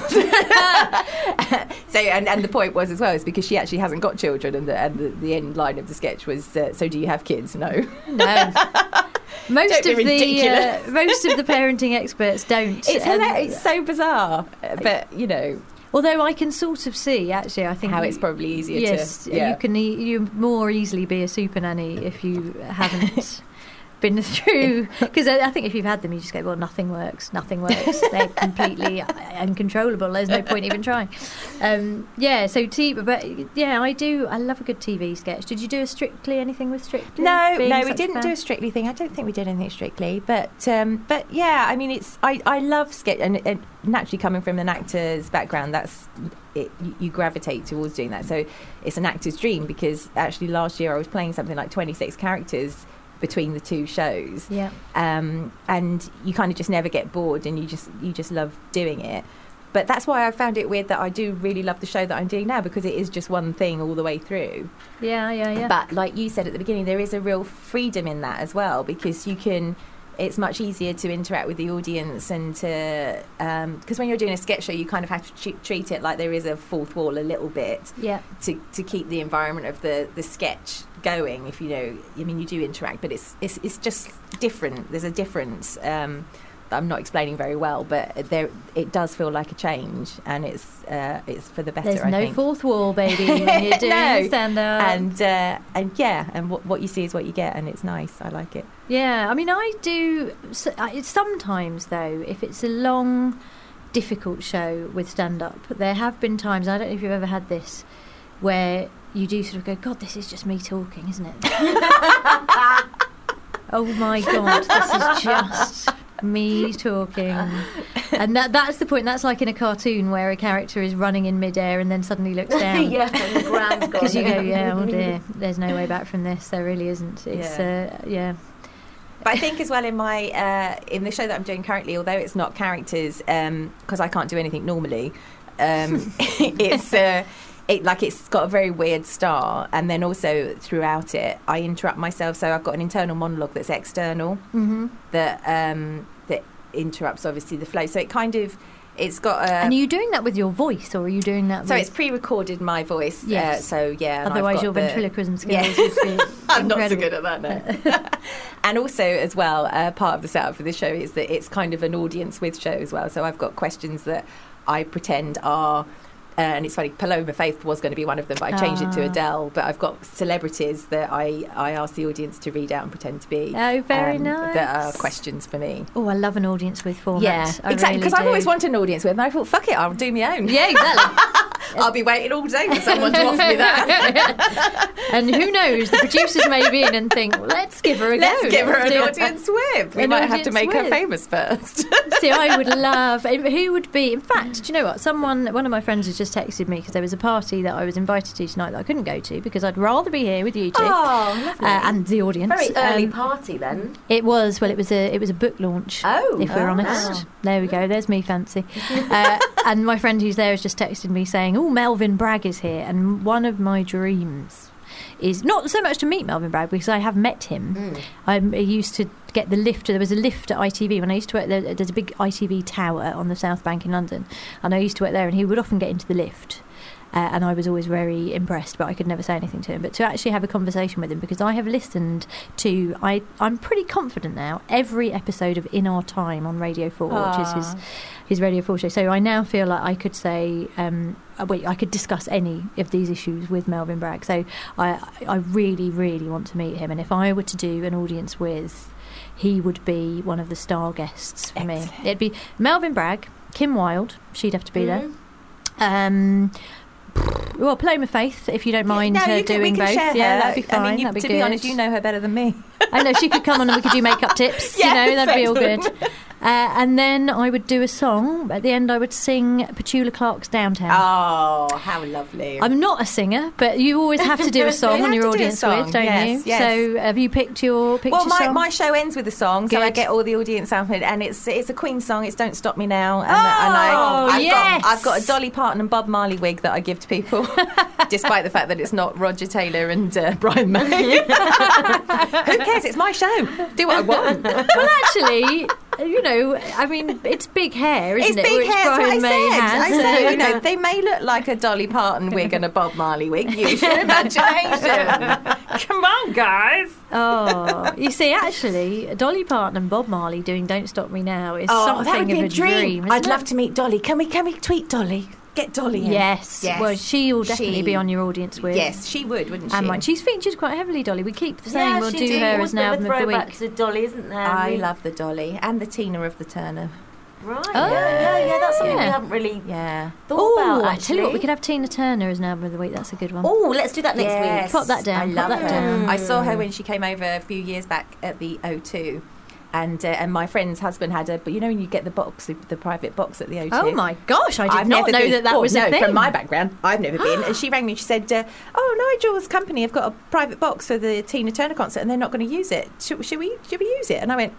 So and the point was as well is because she actually hasn't got children, and the end line of the sketch was so do you have kids? No. Most of the parenting experts don't. It's so bizarre, but Although I can sort of see, actually, I think how it's probably easier to. Yes, you more easily be a super nanny if you haven't been through, because I think if you've had them, you just go, well, nothing works. They're completely uncontrollable. There's no point even trying. I love a good TV sketch. Did you do anything with Strictly? No, we didn't do a Strictly thing. I don't think we did anything Strictly, but yeah, I mean, I love sketch, and naturally coming from an actor's background, that's it. You gravitate towards doing that. So it's an actor's dream, because actually last year I was playing something like 26 characters between the two shows. Yeah. And you kind of just never get bored, and you just love doing it. But that's why I found it weird that I do really love the show that I'm doing now, because it is just one thing all the way through. Yeah. But like you said at the beginning, there is a real freedom in that as well, because it's much easier to interact with the audience, and to because when you're doing a sketch show, you kind of have to treat it like there is a fourth wall a little bit, to keep the environment of the sketch going. If you do interact, but it's just different. There's a difference. I'm not explaining very well, but it does feel like a change, and it's for the better. There's I no think. fourth wall, baby, when you're doing stand-up. And what you see is what you get, and it's nice. I like it. Yeah, I mean, I do. Sometimes, though, if it's a long, difficult show with stand-up, there have been times, I don't know if you've ever had this, where you do sort of go, God, this is just me talking, isn't it? Oh my God, this is just me talking. And that's the point. That's like in a cartoon where a character is running in midair and then suddenly looks down. And the ground's gone. Because you go, oh dear, there's no way back from this. There really isn't. It's But I think as well in my in the show that I'm doing currently, although it's not characters, because I can't do anything normally, it's got a very weird start, and then also throughout it I interrupt myself, so I've got an internal monologue that's external, that interrupts obviously the flow, so it's got a... And are you doing that with your voice, or are you doing that with... So it's pre-recorded my voice, yes. Otherwise your ventriloquism skills would be I'm not so good at that, no. And also as well, part of the setup for this show is that it's kind of an audience with show as well, so I've got questions that I pretend are... and it's funny, Paloma Faith was going to be one of them, but I changed it to Adele. But I've got celebrities that I ask the audience to read out and pretend to be. Oh, very nice. That are questions for me. Oh, I love an audience with format. Yeah, exactly. Because I've always wanted an audience with, and I thought, fuck it, I'll do my own. Yeah, exactly. I'll be waiting all day for someone to offer me that. And who knows, the producers may be in and think, let's give her a go. Let's give her an audience with. We might have to make her famous first. See, I would love... Who would be... In fact, do you know what? One of my friends has just texted me, because there was a party that I was invited to tonight that I couldn't go to, because I'd rather be here with you two. Oh, lovely. And the audience. Very early party then. It was. Well, it was a book launch. Oh, if we're honest. Wow. There we go. There's me fancy. And my friend who's there has just texted me saying, "Oh, Melvyn Bragg is here," and one of my dreams is not so much to meet Melvyn Bragg, because I have met him. I used to get the lift. There was a lift at ITV when I used to work there. There's a big ITV tower on the South Bank in London, and I used to work there, and he would often get into the lift. And I was always very impressed, but I could never say anything to him. But to actually have a conversation with him, because I have listened to, I'm pretty confident now, every episode of In Our Time on Radio 4, which is his Radio 4 show. So I now feel like I could say, I could discuss any of these issues with Melvyn Bragg. So I really, really want to meet him. And if I were to do an audience with, he would be one of the star guests for me. It'd be Melvyn Bragg, Kim Wilde, she'd have to be there. Well, Paloma Faith, if you don't mind doing both. That'd be fine. That'd be to good. be honest, you know her better than me. I know, she could come on and we could do makeup tips. That'd be all good. And then I would do a song. At the end, I would sing Petula Clark's Downtown. Oh, how lovely. I'm not a singer, but you always have to do a song on your audience with, don't you? Yes. So have you picked your song? Well, my show ends with a song, so I get all the audience out, and it's a Queen song. It's Don't Stop Me Now. I've got a Dolly Parton and Bob Marley wig that I give to people, despite the fact that it's not Roger Taylor and Brian May. Who cares? It's my show. Do what I want. Well, actually... I mean, it's big hair, isn't it? It's big hair, Brian May has. I said, they may look like a Dolly Parton wig and a Bob Marley wig. Use your imagination. Come on, guys. Oh, you see, actually, Dolly Parton and Bob Marley doing "Don't Stop Me Now" is something that would be of a dream. I'd love to meet Dolly. Can we tweet Dolly? Get Dolly in. Yes. Well, she will definitely be on your audience with. Yes, she would, wouldn't she? And mine. She's featured quite heavily, Dolly. We keep saying Yeah, we'll she do did. her Always as an album of the week. throwbacks with Dolly, isn't there? I love the Dolly and the Tina of the Turner. Right. Oh, yeah. That's something we yeah. haven't really Yeah. thought about. I tell you what, we actually. could have Tina Turner as an album of the week. That's a good one. Oh, let's do that next Yes. week. Pop that down. I pop love that her. down. I saw her when she came over a few years back at the O2. And my friend's husband had but you know when you get the box, the private box at the O2. Oh my gosh, I did I've not never know been. that was a thing. From my background, I've never been. And she rang me and she said, "Oh, Nigel's company have got a private box for the Tina Turner concert, and they're not going to use it. Should we use it?" And I went,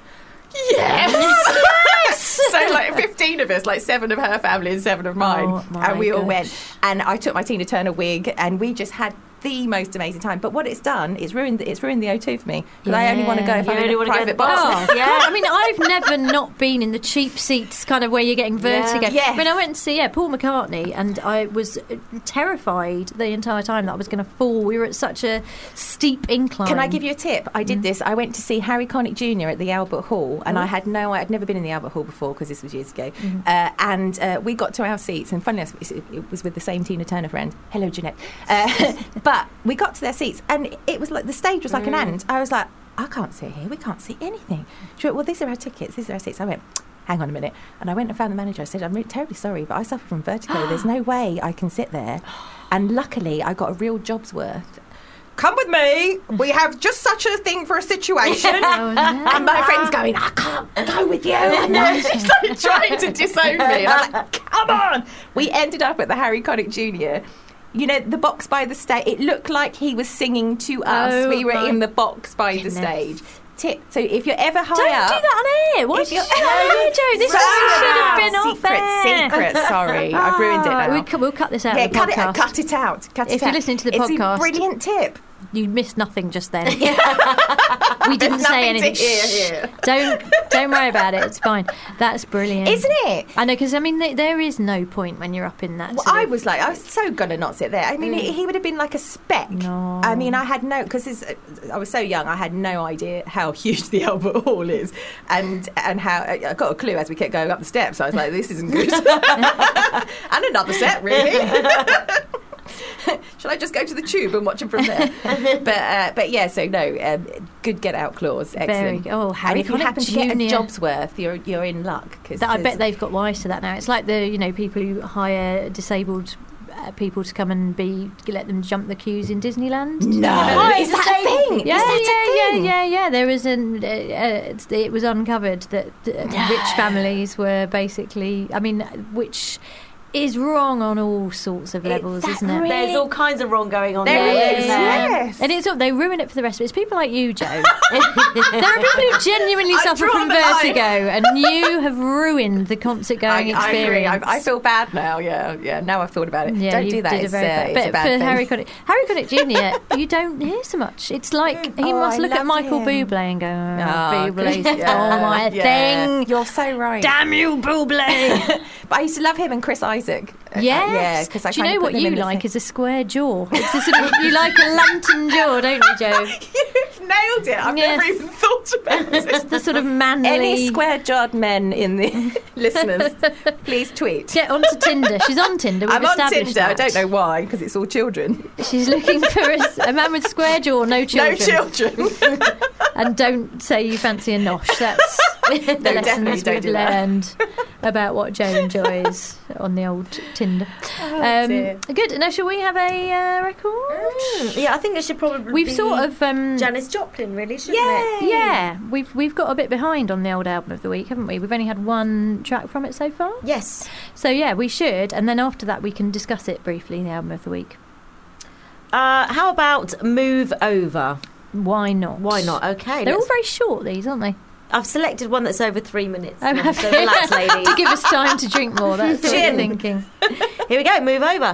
"Yes!" So like 15 of us, like 7 of her family and 7 of mine, Oh, my and we all gosh. went. And I took my Tina Turner wig, and we just had the most amazing time. But what it's done, it's ruined the O2 for me, because I only want to go if You I'm only in a wanna go private to the box. bar. Oh, Yeah. God. I mean, I've never not been in the cheap seats, kind of where you're getting vertigo. Yes. I mean, I went to see Paul McCartney, and I was terrified the entire time that I was going to fall. We were at such a steep incline. Can I give you a tip? I did this. I went to see Harry Connick Jr. at the Albert Hall, and I'd never been in the Albert Hall before because this was years ago. And we got to our seats, and funny enough, it was with the same Tina Turner friend. Hello, Jeanette. But we got to their seats, and it was like the stage was like an ant. I was like, I can't sit here. We can't see anything. She went, well, these are our tickets. These are our seats. I went, hang on a minute. And I went and found the manager. I said, I'm terribly sorry, but I suffer from vertigo. There's no way I can sit there. And luckily, I got a real job's worth. Come with me. We have just such a thing for a situation. Oh, no. And my friend's going, I can't go with you. And she's like trying to disown me. And I'm like, come on. We ended up at the Harry Connick Jr. You know, the box by the stage. It looked like he was singing to us. Oh, we were my in the box by the goodness. stage. Tip. So if you're ever high Don't up. do that on air. Why If did you're- you Joe? This should have been off air. Secret. Sorry, I've ruined it now. We'll cut this out Yeah, of the cut podcast. it out. Cut it If you're out. listening to the it's podcast- a brilliant tip. You missed nothing just then. We didn't There's say nothing to anything. hear Shh. here. Don't worry about it. It's fine. That's brilliant, Isn't it? I know, because I mean, there is no point when you're up in that. Well, sort I of- was so gonna not sit there. I mean, he would have been like a speck. No. I mean, I had no, because I was so young, I had no idea how huge the Albert Hall is, and how I got a clue as we kept going up the steps. I was like, this isn't good. And another set, really. Shall I just go to the Tube and watch them from there? But yeah, so no, good get out clause, excellent. Oh, Harry and if you Connick happen to get a Jr.. job's worth, you're in luck. I bet they've got wise to that now. It's like the people who hire disabled people to come and let them jump the queues in Disneyland. No, is that a thing? Yeah, Is that a thing? yeah. There was it was uncovered that rich families were basically. I mean, which is wrong on all sorts of levels, isn't it? There's all kinds of wrong going on There there. is, isn't there? yes. And they ruin it for the rest of it. It's people like you, Joe. There are people who genuinely I've suffer drawn from the line. vertigo, and you have ruined the concert-going I agree. experience. I feel bad now. Yeah. Now I've thought about it. Yeah, Don't you do that. did a It's, very bad. it's But a bad for thing. Harry Connick Jr., you don't hear so much. It's like he Oh, must I look at loved Michael him. Bublé and go, Oh, Bublé's good. all my Yeah. thing. You're so right. Damn you, Bublé! But I used to love him and Chris Isaac. Yes. because I Do you kind know of what put them in you the like same- is a square jaw. It's a sort of, you like a lantern jaw, don't you, Joe? You've nailed it. I've Yes. never even thought about It's it. the sort of manly. Any square-jawed men in the listeners, please tweet. Get onto Tinder. She's on Tinder. We've I'm on established Tinder. I that. don't know why, because it's all children. She's looking for a man with square jaw, no children. No children. And don't say you fancy a nosh. That's the definitely lessons don't we've do that. learned about what Joe enjoys on the old Tinder. dear. Good. Now, shall we have a record? Yeah, I think it should probably We've be sort of Janis Joplin, really, shouldn't it? yeah. We've got a bit behind on the old album of the week, haven't we? We've only had one track from it so far. Yes. So yeah, we should, and then after that we can discuss it briefly. The album of the week. How about Move Over? Why not? Why not? Okay. They're all let's- very short, these, aren't they? I've selected one that's over 3 minutes. Oh, now, so relax, ladies. To give us time to drink more. That's what you're Gin. thinking. Here we go. Move Over.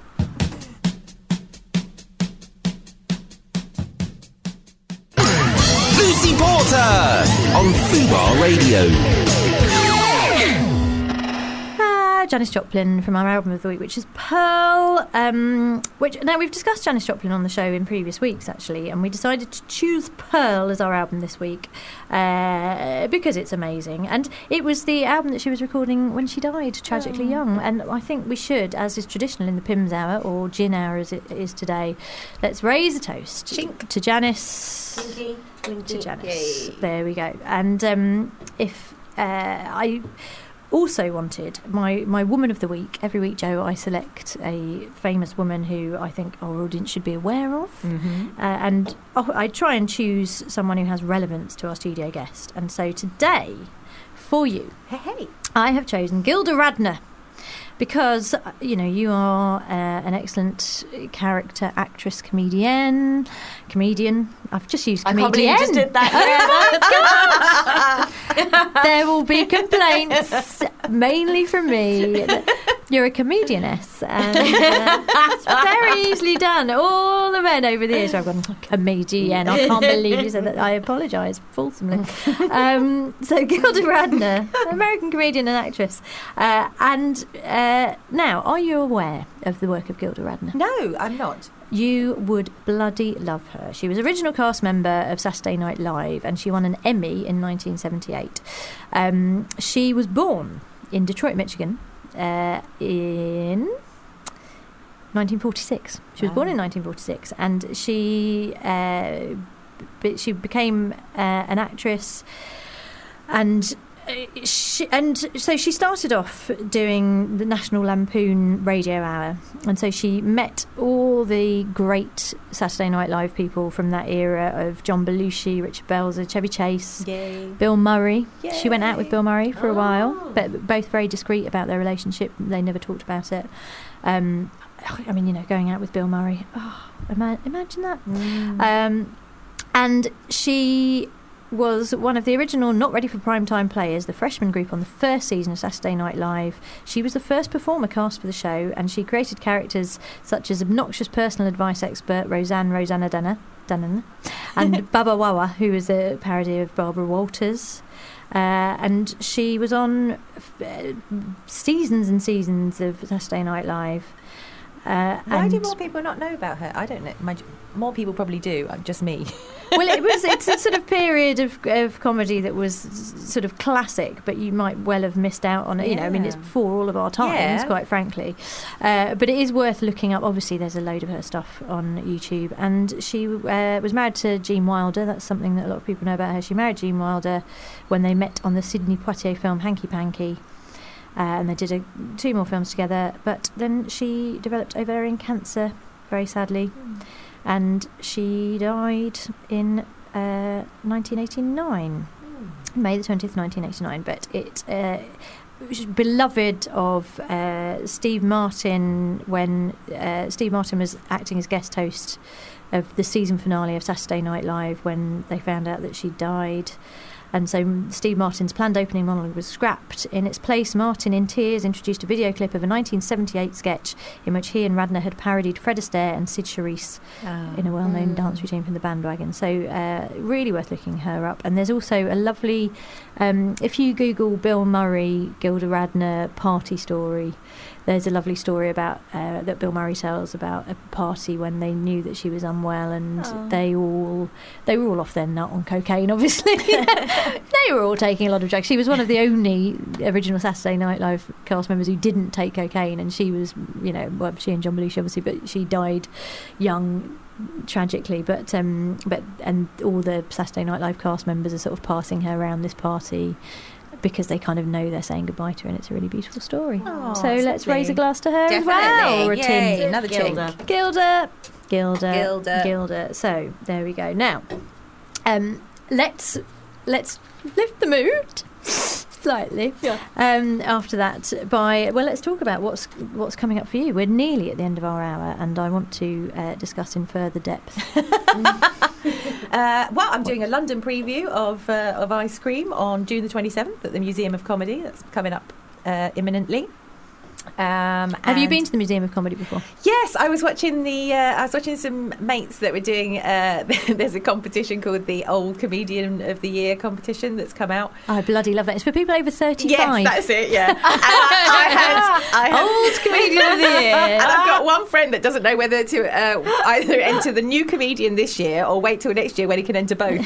Lucy Porter on Fubar Radio. Janis Joplin from our album of the week, which is Pearl. Which now we've discussed Janis Joplin on the show in previous weeks, actually, and we decided to choose Pearl as our album this week because it's amazing, and it was the album that she was recording when she died tragically young. And I think we should, as is traditional in the Pimm's Hour or Gin Hour as it is today, let's raise a toast to Janis. To Janis. Yay. There we go. And if I also wanted my woman of the week. Every week, Joe, I select a famous woman who I think our audience should be aware of. And I try and choose someone who has relevance to our studio guest. And so today, for you, I have chosen Gilda Radner. Because, you know, you are an excellent character, actress, comedian. I've just used comedian. I can't believe you just did that. Oh, my God. There will be complaints, mainly from me. You're a comedianess. And it's very easily done. All the men over the years have gone, comedian. I can't believe you said that. I apologise fulsomely. So Gilda Radner, American comedian and actress. Now, are you aware of the work of Gilda Radner? No, I'm not. You would bloody love her. She was original cast member of Saturday Night Live, and she won an Emmy in 1978. She was born in Detroit, Michigan, in 1946. She was born in 1946, and she became an actress, and so she started off doing the National Lampoon Radio Hour, and so she met all the great Saturday Night Live people from that era of John Belushi, Richard Belzer, Chevy Chase, Bill Murray. Yay. She went out with Bill Murray for a while, but both very discreet about their relationship. They never talked about it. I mean, you know, going out with Bill Murray. Oh, imagine that. And she was one of the original Not Ready for Primetime players, the freshman group on the first season of Saturday Night Live. She was the first performer cast for the show, and she created characters such as obnoxious personal advice expert Rosanna Dunham, and Baba Wawa, who was a parody of Barbara Walters. And she was on seasons and seasons of Saturday Night Live. Why do more people not know about her? I don't know. More people probably do. Just me. Well, it's a sort of period of comedy that was sort of classic, but you might well have missed out on it. You know, I mean, it's before all of our times, quite frankly. But it is worth looking up. Obviously, there's a load of her stuff on YouTube. And she was married to Gene Wilder. That's something that a lot of people know about her. She married Gene Wilder when they met on the Sidney Poitier film Hanky Panky. And they did 2 more films together, but then she developed ovarian cancer, very sadly, and she died in 1989, May the 20th, 1989. But it was beloved of Steve Martin when Steve Martin was acting as guest host of the season finale of Saturday Night Live when they found out that she died. And so Steve Martin's planned opening monologue was scrapped. In its place, Martin, in tears, introduced a video clip of a 1978 sketch in which he and Radner had parodied Fred Astaire and Sid Charisse in a well-known dance routine from The Bandwagon. So really worth looking her up. And there's also a lovely, if you Google Bill Murray, Gilda Radner party story, there's a lovely story about that Bill Murray tells about a party when they knew that she was unwell, and they were all off their nut on cocaine, obviously. They were all taking a lot of drugs. She was one of the only original Saturday Night Live cast members who didn't take cocaine, and she was, you know, well, she and John Belushi obviously, but she died young, tragically. But and all the Saturday Night Live cast members are sort of passing her around this party, because they kind of know they're saying goodbye to her, and it's a really beautiful story. Oh, so let's raise a glass to her as well. Definitely. Or a tin. Yay, another chink. Gilda. So there we go. Now, let's lift the mood slightly. Yeah. After that, let's talk about what's coming up for you. We're nearly at the end of our hour, and I want to discuss in further depth. I'm doing a London preview of Ice Cream on June the 27th at the Museum of Comedy. That's coming up imminently. Have you been to the Museum of Comedy before? Yes, I was watching some mates that were doing. There's a competition called the Old Comedian of the Year competition that's come out. I bloody love that. It's for people over 35. Yes, that's it. Yeah, and I had Old Comedian of the Year. And I've got one friend that doesn't know whether to either enter the new comedian this year or wait till next year when he can enter both.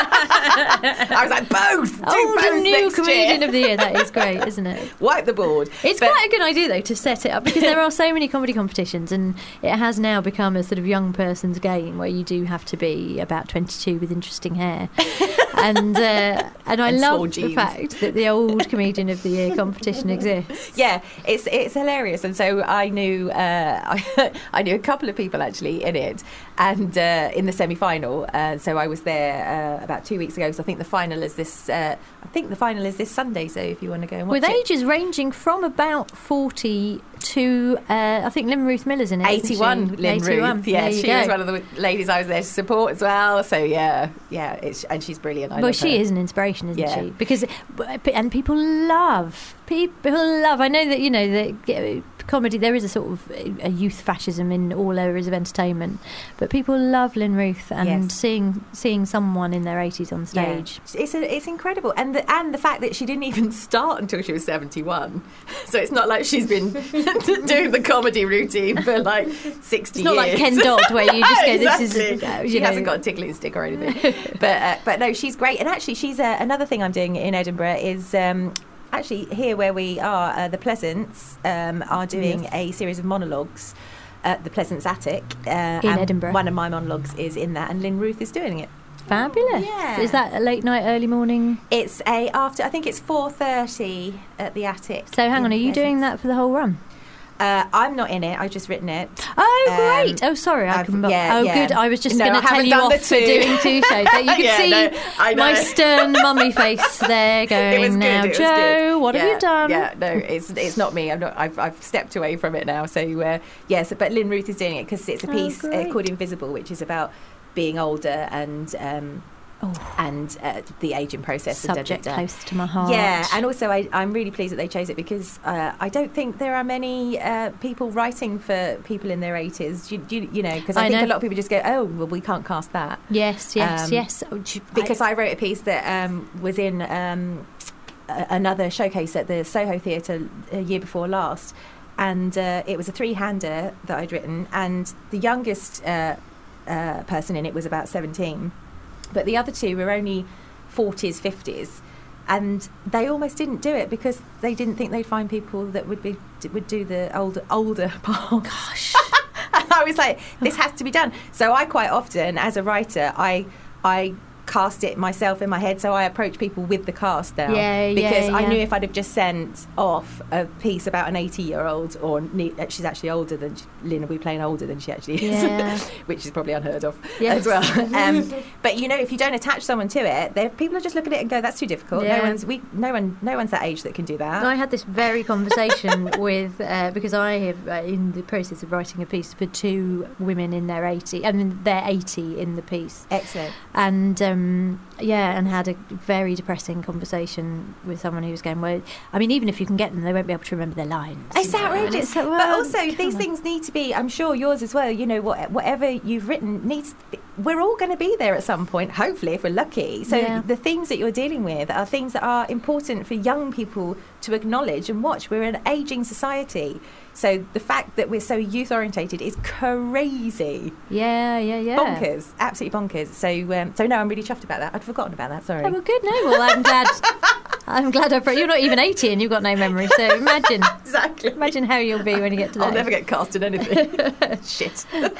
I was like, both. Old and new next Comedian year. of the Year. That is great, isn't it? Wipe the board. It's quite a good idea, though, to set it up, because there are so many comedy competitions, and it has now become a sort of young person's game where you do have to be about 22 with interesting hair. And I And love small the jeans. fact that the Old Comedian of the Year competition exists. Yeah, it's hilarious, and so I knew I knew a couple of people actually in it, and in the semi-final. So I was there about 2 weeks ago. So I think the final is this. Sunday. So if you want to go and watch With it. ages ranging from about 40 to, I think Lynn Ruth Miller's in it. isn't she? 81, Lynn 81. Ruth. Yeah, There you she go. was one of the ladies I was there to support as well. So yeah, and she's brilliant. I Well, love she her. is an inspiration, isn't Yeah. she? Because, and people love. I know that, that comedy, there is a sort of a youth fascism in all areas of entertainment, but people love Lynn Ruth, and Yes. seeing someone in their 80s on stage. Yeah. It's incredible, and the fact that she didn't even start until she was 71, so it's not like she's been doing the comedy routine for like 60 It's not years. like Ken Dodd, where you just go, Exactly. this is, She hasn't got a tickling stick or anything. but no, she's great, and actually, she's another thing I'm doing in Edinburgh is. Actually, here where we are, the Pleasance are doing a series of monologues at the Pleasance Attic. In and Edinburgh. One of my monologues is in that, and Lynn Ruth is doing it. Fabulous. Yeah. Is that a late night, early morning? It's I think it's 4:30 at the Attic. So hang on, are in you doing Pleasance. that for the whole run? I'm not in it. I've just written it. Oh, great. Oh, sorry. Good. I was just No, going I to tell haven't you done off the for two. doing two shows. So you can Yeah, see no, I know. my stern mummy face there It was going, good, now, it was Joe, good. what have you done? Yeah, no, it's not me. I've stepped away from it now. So yes, but Lynn Ruth is doing it because it's a piece great. called Invisible, which is about being older and the ageing process. Subject and close to my heart. Yeah, and also I'm really pleased that they chose it because I don't think there are many people writing for people in their 80s. Because I think a lot of people just go, oh, well, we can't cast that. Yes. Oh, Because I wrote a piece that was in another showcase at the Soho Theatre a year before last, and it was a three-hander that I'd written, and the youngest person in it was about 17. But the other two were only 40s, 50s, and they almost didn't do it because they didn't think they'd find people that would do the older parts. Gosh, and I was like, this has to be done. So I quite often, as a writer, I cast it myself in my head, so I approach people with the cast now. Because I knew if I'd have just sent off a piece about an 80-year-old, she's actually older than Lynn will be playing older than she actually is, which is probably unheard of as well. But if you don't attach someone to it, people will just look at it and go, "That's too difficult." Yeah. No one's that age that can do that. I had this very conversation with because I have in the process of writing a piece for two women in their 80. I mean, they're 80 in the piece. Excellent. And and had a very depressing conversation with someone who was going, well, I mean, even if you can get them, they won't be able to remember their lines. It's outrageous. And it's like, But well, also, these things need to be, I'm sure yours as well, whatever you've written needs, we're all going to be there at some point, hopefully, if we're lucky. So the themes that you're dealing with are things that are important for young people to acknowledge and watch. We're an ageing society. So the fact that we're so youth orientated is crazy. Yeah. Bonkers. Absolutely bonkers. So no, I'm really chuffed about that. I'd forgotten about that, sorry. Oh, well, good. No, well, I'm glad. I'm glad you're not even 80 and you've got no memory. So imagine. Exactly. Imagine how you'll be when you get to that. I'll never get cast in anything. Shit.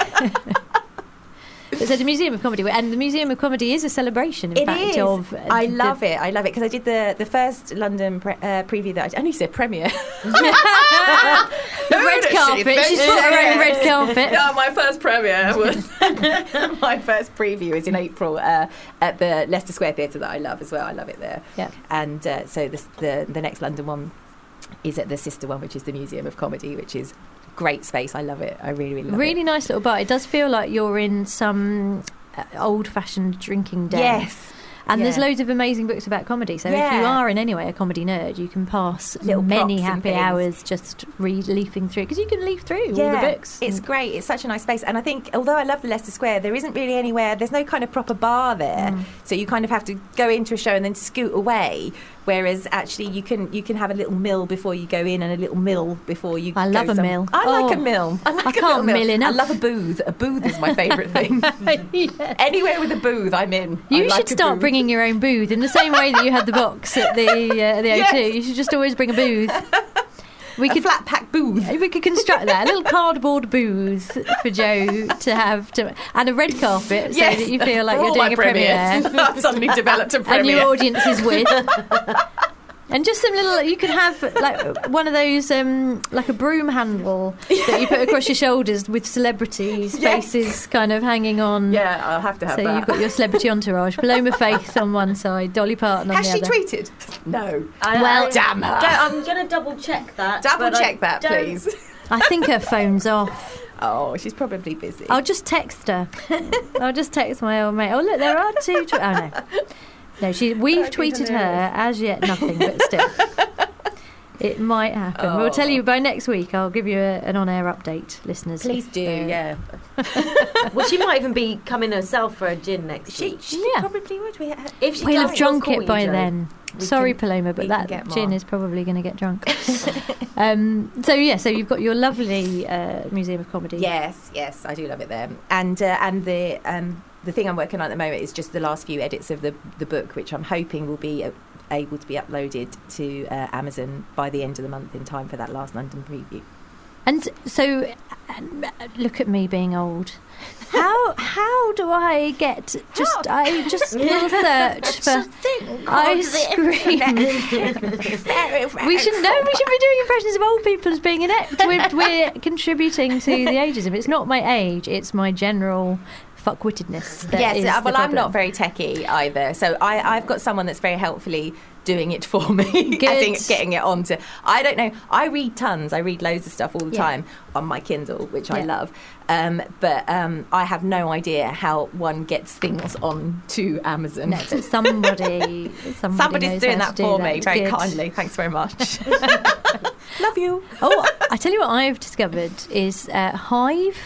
So the Museum of Comedy, and the Museum of Comedy is a celebration, in fact, of... I love it because I did the first London preview that I only said premiere. the red carpet. She's got her own red carpet. Yeah, my first premiere was... my first preview is in April at the Leicester Square Theatre that I love as well. I love it there. Yeah. And so the next London one is at the sister one, which is the Museum of Comedy, which is... great space. I love it. I really love it. Really nice little bar. It does feel like you're in some old-fashioned drinking den. Yes. And there's Yeah. loads of amazing books about comedy. So if Yeah. you are in any way a comedy nerd, you can pass Little many props and happy things. hours just leafing through, because you can leaf through all the books. It's great. It's such a nice space. And I think, although I love the Leicester Square, there isn't really anywhere, there's no kind of proper bar there. So you kind of have to go into a show and then scoot away. Whereas actually you can have a little mill before you go in and a little mill before you I go love a some- mill. I like Oh. a mill. I like I a can't little mill enough. I love a booth. A booth is my favourite thing. Yes. Anywhere with a booth, I'm in. I You like should a start booth. bringing your own booth in the same way that you had the box at the O2. Yes. You should just always bring a booth. We a could flat pack booth. We could construct that, a little cardboard booth for Joe to have, and a red carpet so Yes, that you feel like for you're all my doing a premiere. premieres. I've suddenly developed a And premiere. your audience is with. And just some little, you could have like one of those, like a broom handle that you put across your shoulders with celebrities' Yes. faces kind of hanging on. Yeah, I'll have to have So that. you've got your celebrity entourage, Paloma Faith on one side, Dolly Parton on Has the she other. tweeted? No. Well, damn her. I'm going to double check that. Double but I check that, don't- please. I think her phone's off. Oh, she's probably busy. I'll just text her. I'll just text my old mate. Oh, look, there are two. Oh, no. No, we've That'd be tweeted her, hilarious. as yet nothing, but still. It might happen. We'll tell you by next week. I'll give you an on-air update, listeners. Please if, do, yeah. Well, she might even be coming herself for a gin next week. She Yeah. probably would. If she We'll does, have drunk we'll call it by you, Joe. then. We Sorry, can- Paloma, we but can that get gin more. is probably going to get drunk. So you've got your lovely Museum of Comedy. Yes, I do love it there. And the thing I'm working on at the moment is just the last few edits of the book, which I'm hoping will be able to be uploaded to Amazon by the end of the month in time for that last London preview. And so, look at me being old. How do I get? I just will search for ice cream. We should be doing impressions of old people as being inept. We're contributing to the ageism. It's not my age; it's my general fuckwittedness. That is Yes, the well, I'm problem. not very techie either, so I've got someone that's very helpfully doing it for me. I think getting it onto. I don't know. I read tons. I read loads of stuff all the time on my Kindle, which I love. But I have no idea how one gets things onto Amazon. No, but somebody's Somebody's doing that for me very Good. kindly. Thanks very much. Love you. Oh, I tell you what I've discovered is Hive.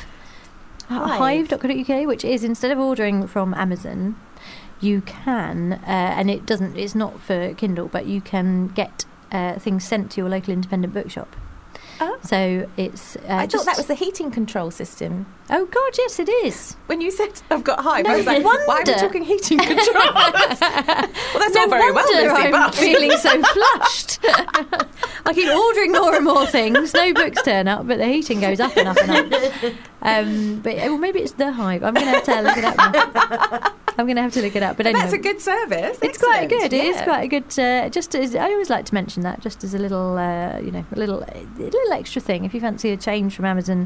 Hive.co.uk, which is, instead of ordering from Amazon, you can, and it's not for Kindle, but you can get things sent to your local independent bookshop. Oh. So it's. I thought that was the heating control system. Oh God, yes, it is. When you said I've got Hive, No I was like, wonder. why are we talking heating controls? Well, that's No all very well, wonder Lucy, I'm but feeling so flushed. I keep ordering more and more things. No books turn up, but the heating goes up and up and up. But maybe it's the Hive. I'm going to have to look it up now. I'm going to have to look it up. But anyway, that's a good service. it's quite Excellent. good. It is Yeah. quite a good. Just as I always like to mention that, just as a little, a little extra thing. If you fancy a change from Amazon,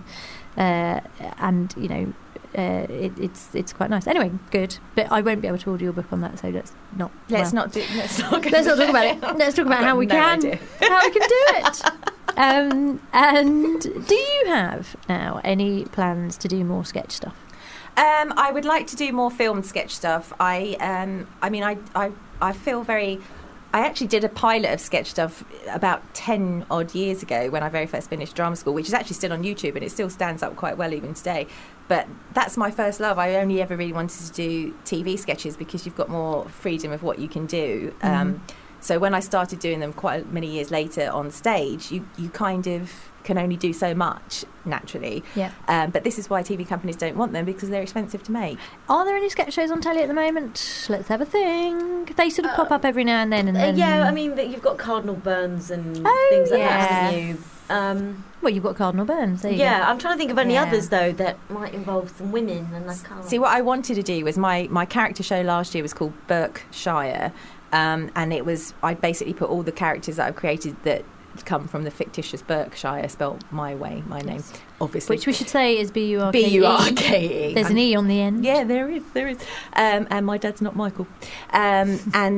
and it's quite nice. Anyway, good. But I won't be able to order your book on that, so let's not. Let's not talk about it. Let's talk about how we no can idea. how we can do it. And do you have now any plans to do more sketch stuff? I would like to do more filmed sketch stuff. I feel very. I actually did a pilot of sketch stuff about 10 odd years ago when I very first finished drama school, which is actually still on YouTube and it still stands up quite well even today. But that's my first love. I only ever really wanted to do TV sketches because you've got more freedom of what you can do. So when I started doing them quite many years later on stage, you kind of can only do so much naturally. Yeah. But this is why TV companies don't want them, because they're expensive to make. Are there any sketch shows on telly at the moment? Let's have a think. They sort of pop up every now and then. Yeah, I mean, you've got Cardinal Burns and Oh, things like yes. that, haven't you? Well, you've got Cardinal Burns. There you Yeah, go. I'm trying to think of any Yeah. others, though, that might involve some women, and I can't. See, what I wanted to do was my character show last year was called Berkshire, and it was I basically put all the characters that I've created that come from the fictitious Berkshire, spelled my way, my name, obviously. Which we should say is Burke. Burke. There's an E on the end. Yeah, there is. And my dad's not Michael. And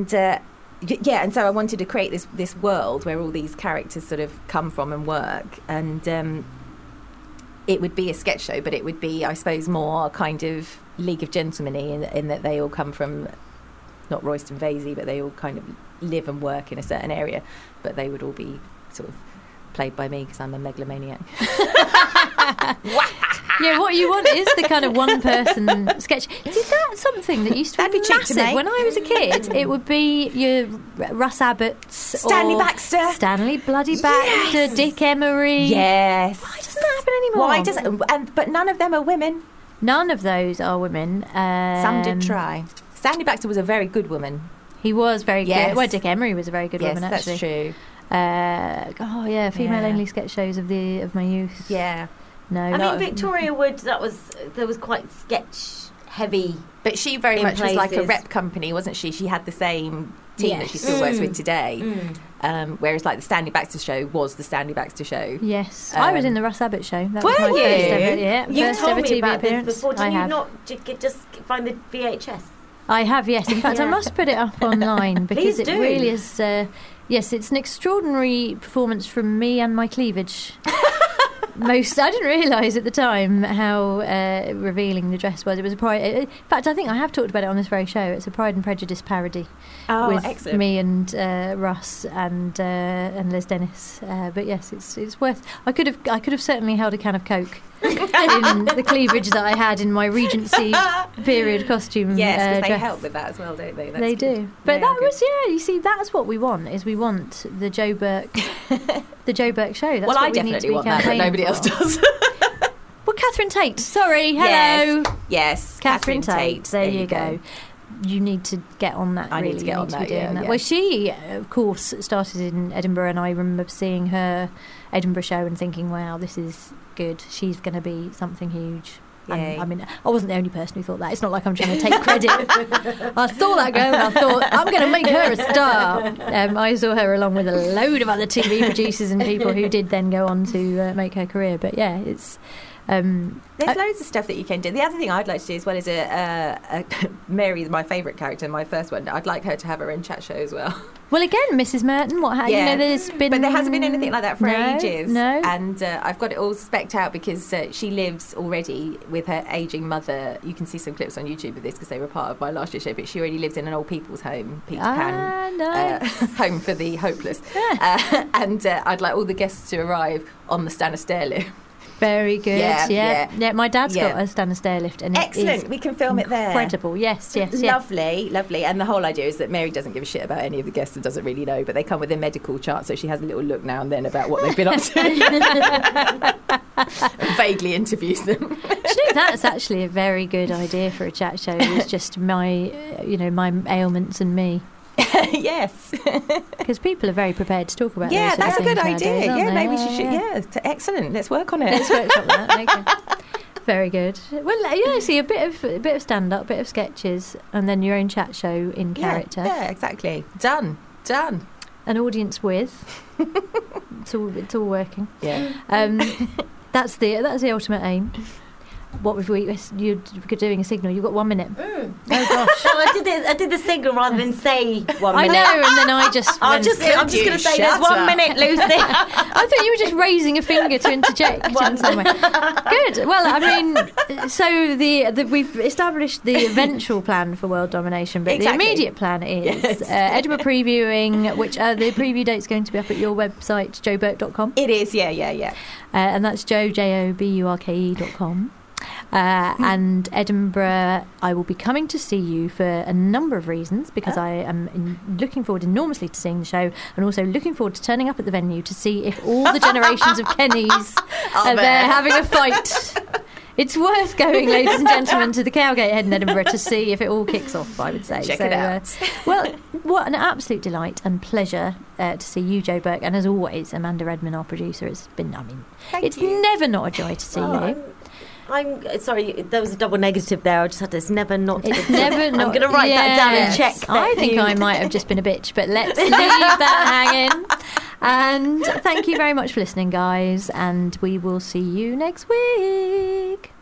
so I wanted to create this world where all these characters sort of come from and work, and it would be a sketch show, but it would be, I suppose, more kind of League of Gentlemen in that they all come from not Royston Vasey, but they all kind of live and work in a certain area. But they would all be sort of played by me because I'm a megalomaniac. Yeah, what you want is the kind of one-person sketch. See, that's something that used to That'd be be cheap to massive. make. When I was a kid, it would be your Russ Abbott's, Stanley or Baxter. Stanley bloody Baxter, Yes. Dick Emery. Yes. Why doesn't that happen anymore? Why doesn't? But none of them are women. None of those are women. Some did try. Stanley Baxter was a very good woman. He was very Yes. good. Well, Dick Emery was a very good woman, actually. That's true. Female-only sketch shows of my youth. Yeah. No, I mean, Victoria Wood, there was quite sketch heavy. But she very in much was like a places. rep company, wasn't she? She had the same team that she Yes. still works with today. Whereas like the Stanley Baxter show was the Stanley Baxter show. Yes, I was in the Russ Abbott show. That was Were my you? first ever, yeah, You first told ever me TV about appearance. this before. Did I you have. not just find the VHS? I have, yes. In fact, I Yeah. must put it up online because Please it do. really is. Yes, it's an extraordinary performance from me and my cleavage. I didn't realise at the time how revealing the dress was. It was a Pride. In fact, I think I have talked about it on this very show. It's a Pride and Prejudice parody with excellent. me and Russ and Les Dennis. But yes, it's worth. I could have certainly held a can of Coke in the cleavage that I had in my Regency period costume. Yes, because they dress. help with that as well, don't they? They do. But that was, you see, that's what we want, is we want the Joe Burke, the Joe Burke show. That's well, what I we need to definitely be want that, but campaigning nobody for. else does. Well, Catherine Tate. Sorry, hello. Yes. Catherine Tate. There you go. You need to get on that. I need really. to get You on to be that, doing yeah. Well, she, of course, started in Edinburgh, and I remember seeing her Edinburgh show and thinking, "Wow, this is good. She's going to be something huge." And, Yay. I mean, I wasn't the only person who thought that. It's not like I'm trying to take credit. I saw that girl and I thought, I'm going to make her a star. I saw her along with a load of other TV producers and people who did then go on to make her career. But yeah, it's... There's loads of stuff that you can do. The other thing I'd like to do as well is Mary, my favourite character, my first one. I'd like her to have her own chat show as well. Well, again, Mrs. Merton, there's been... But there hasn't been anything like that for ages. No. And I've got it all specced out because she lives already with her ageing mother. You can see some clips on YouTube of this because they were part of my last year's show, but she already lives in an old people's home, Peter Pan, nice. home for the hopeless. And I'd like all the guests to arrive on the Stannis stair lift. Very good. Yeah. My dad's got Yeah. a Stannis stair lift, and Excellent. it is We can film it there. incredible. Yes. Lovely. And the whole idea is that Mary doesn't give a shit about any of the guests and doesn't really know, but they come with their medical chart, so she has a little look now and then about what they've been up to. And vaguely interviews them. Do you know, that's actually a very good idea for a chat show. It's just my ailments and me. Yes. Because people are very prepared to talk about Yeah, those sort that's of a good things idea. nowadays, aren't Yeah, they? maybe she should. Yeah, excellent. Let's work on it. Let's workshop that. Okay. Very good. Well, yeah, see, a bit of stand-up, a bit of sketches, and then your own chat show in character. Yeah, exactly. Done. An audience with. It's all working. Yeah. That's the ultimate aim. What if you're doing a signal? You've got 1 minute. Oh gosh. No, I did the signal rather than say 1 I minute. know, and then I just. I'm just going to say there's 1 minute, Lucy. I thought you were just raising a finger to interject in some way. Good. Well, I mean, so we've established the eventual plan for world domination, but Exactly. the immediate plan is Edinburgh previewing, which the preview date's going to be up at your website, joeburke.com. It is, yeah. And that's joeburke.com. And Edinburgh, I will be coming to see you for a number of reasons, because I am looking forward enormously to seeing the show, and also looking forward to turning up at the venue to see if all the generations of Kennys are there having a fight. It's worth going, ladies and gentlemen, to the Cowgate Head in Edinburgh to see if it all kicks off, I would say. Check it out. Well, what an absolute delight and pleasure to see you, Joe Burke, and as always, Amanda Redman, our producer. It's been, it's never not a joy to see you. I'm sorry, there was a double negative there. I just had to. It's never not. It's never not. I'm going to write that down and check. I think I might have just been a bitch, but let's leave that hanging. And thank you very much for listening, guys, and we will see you next week.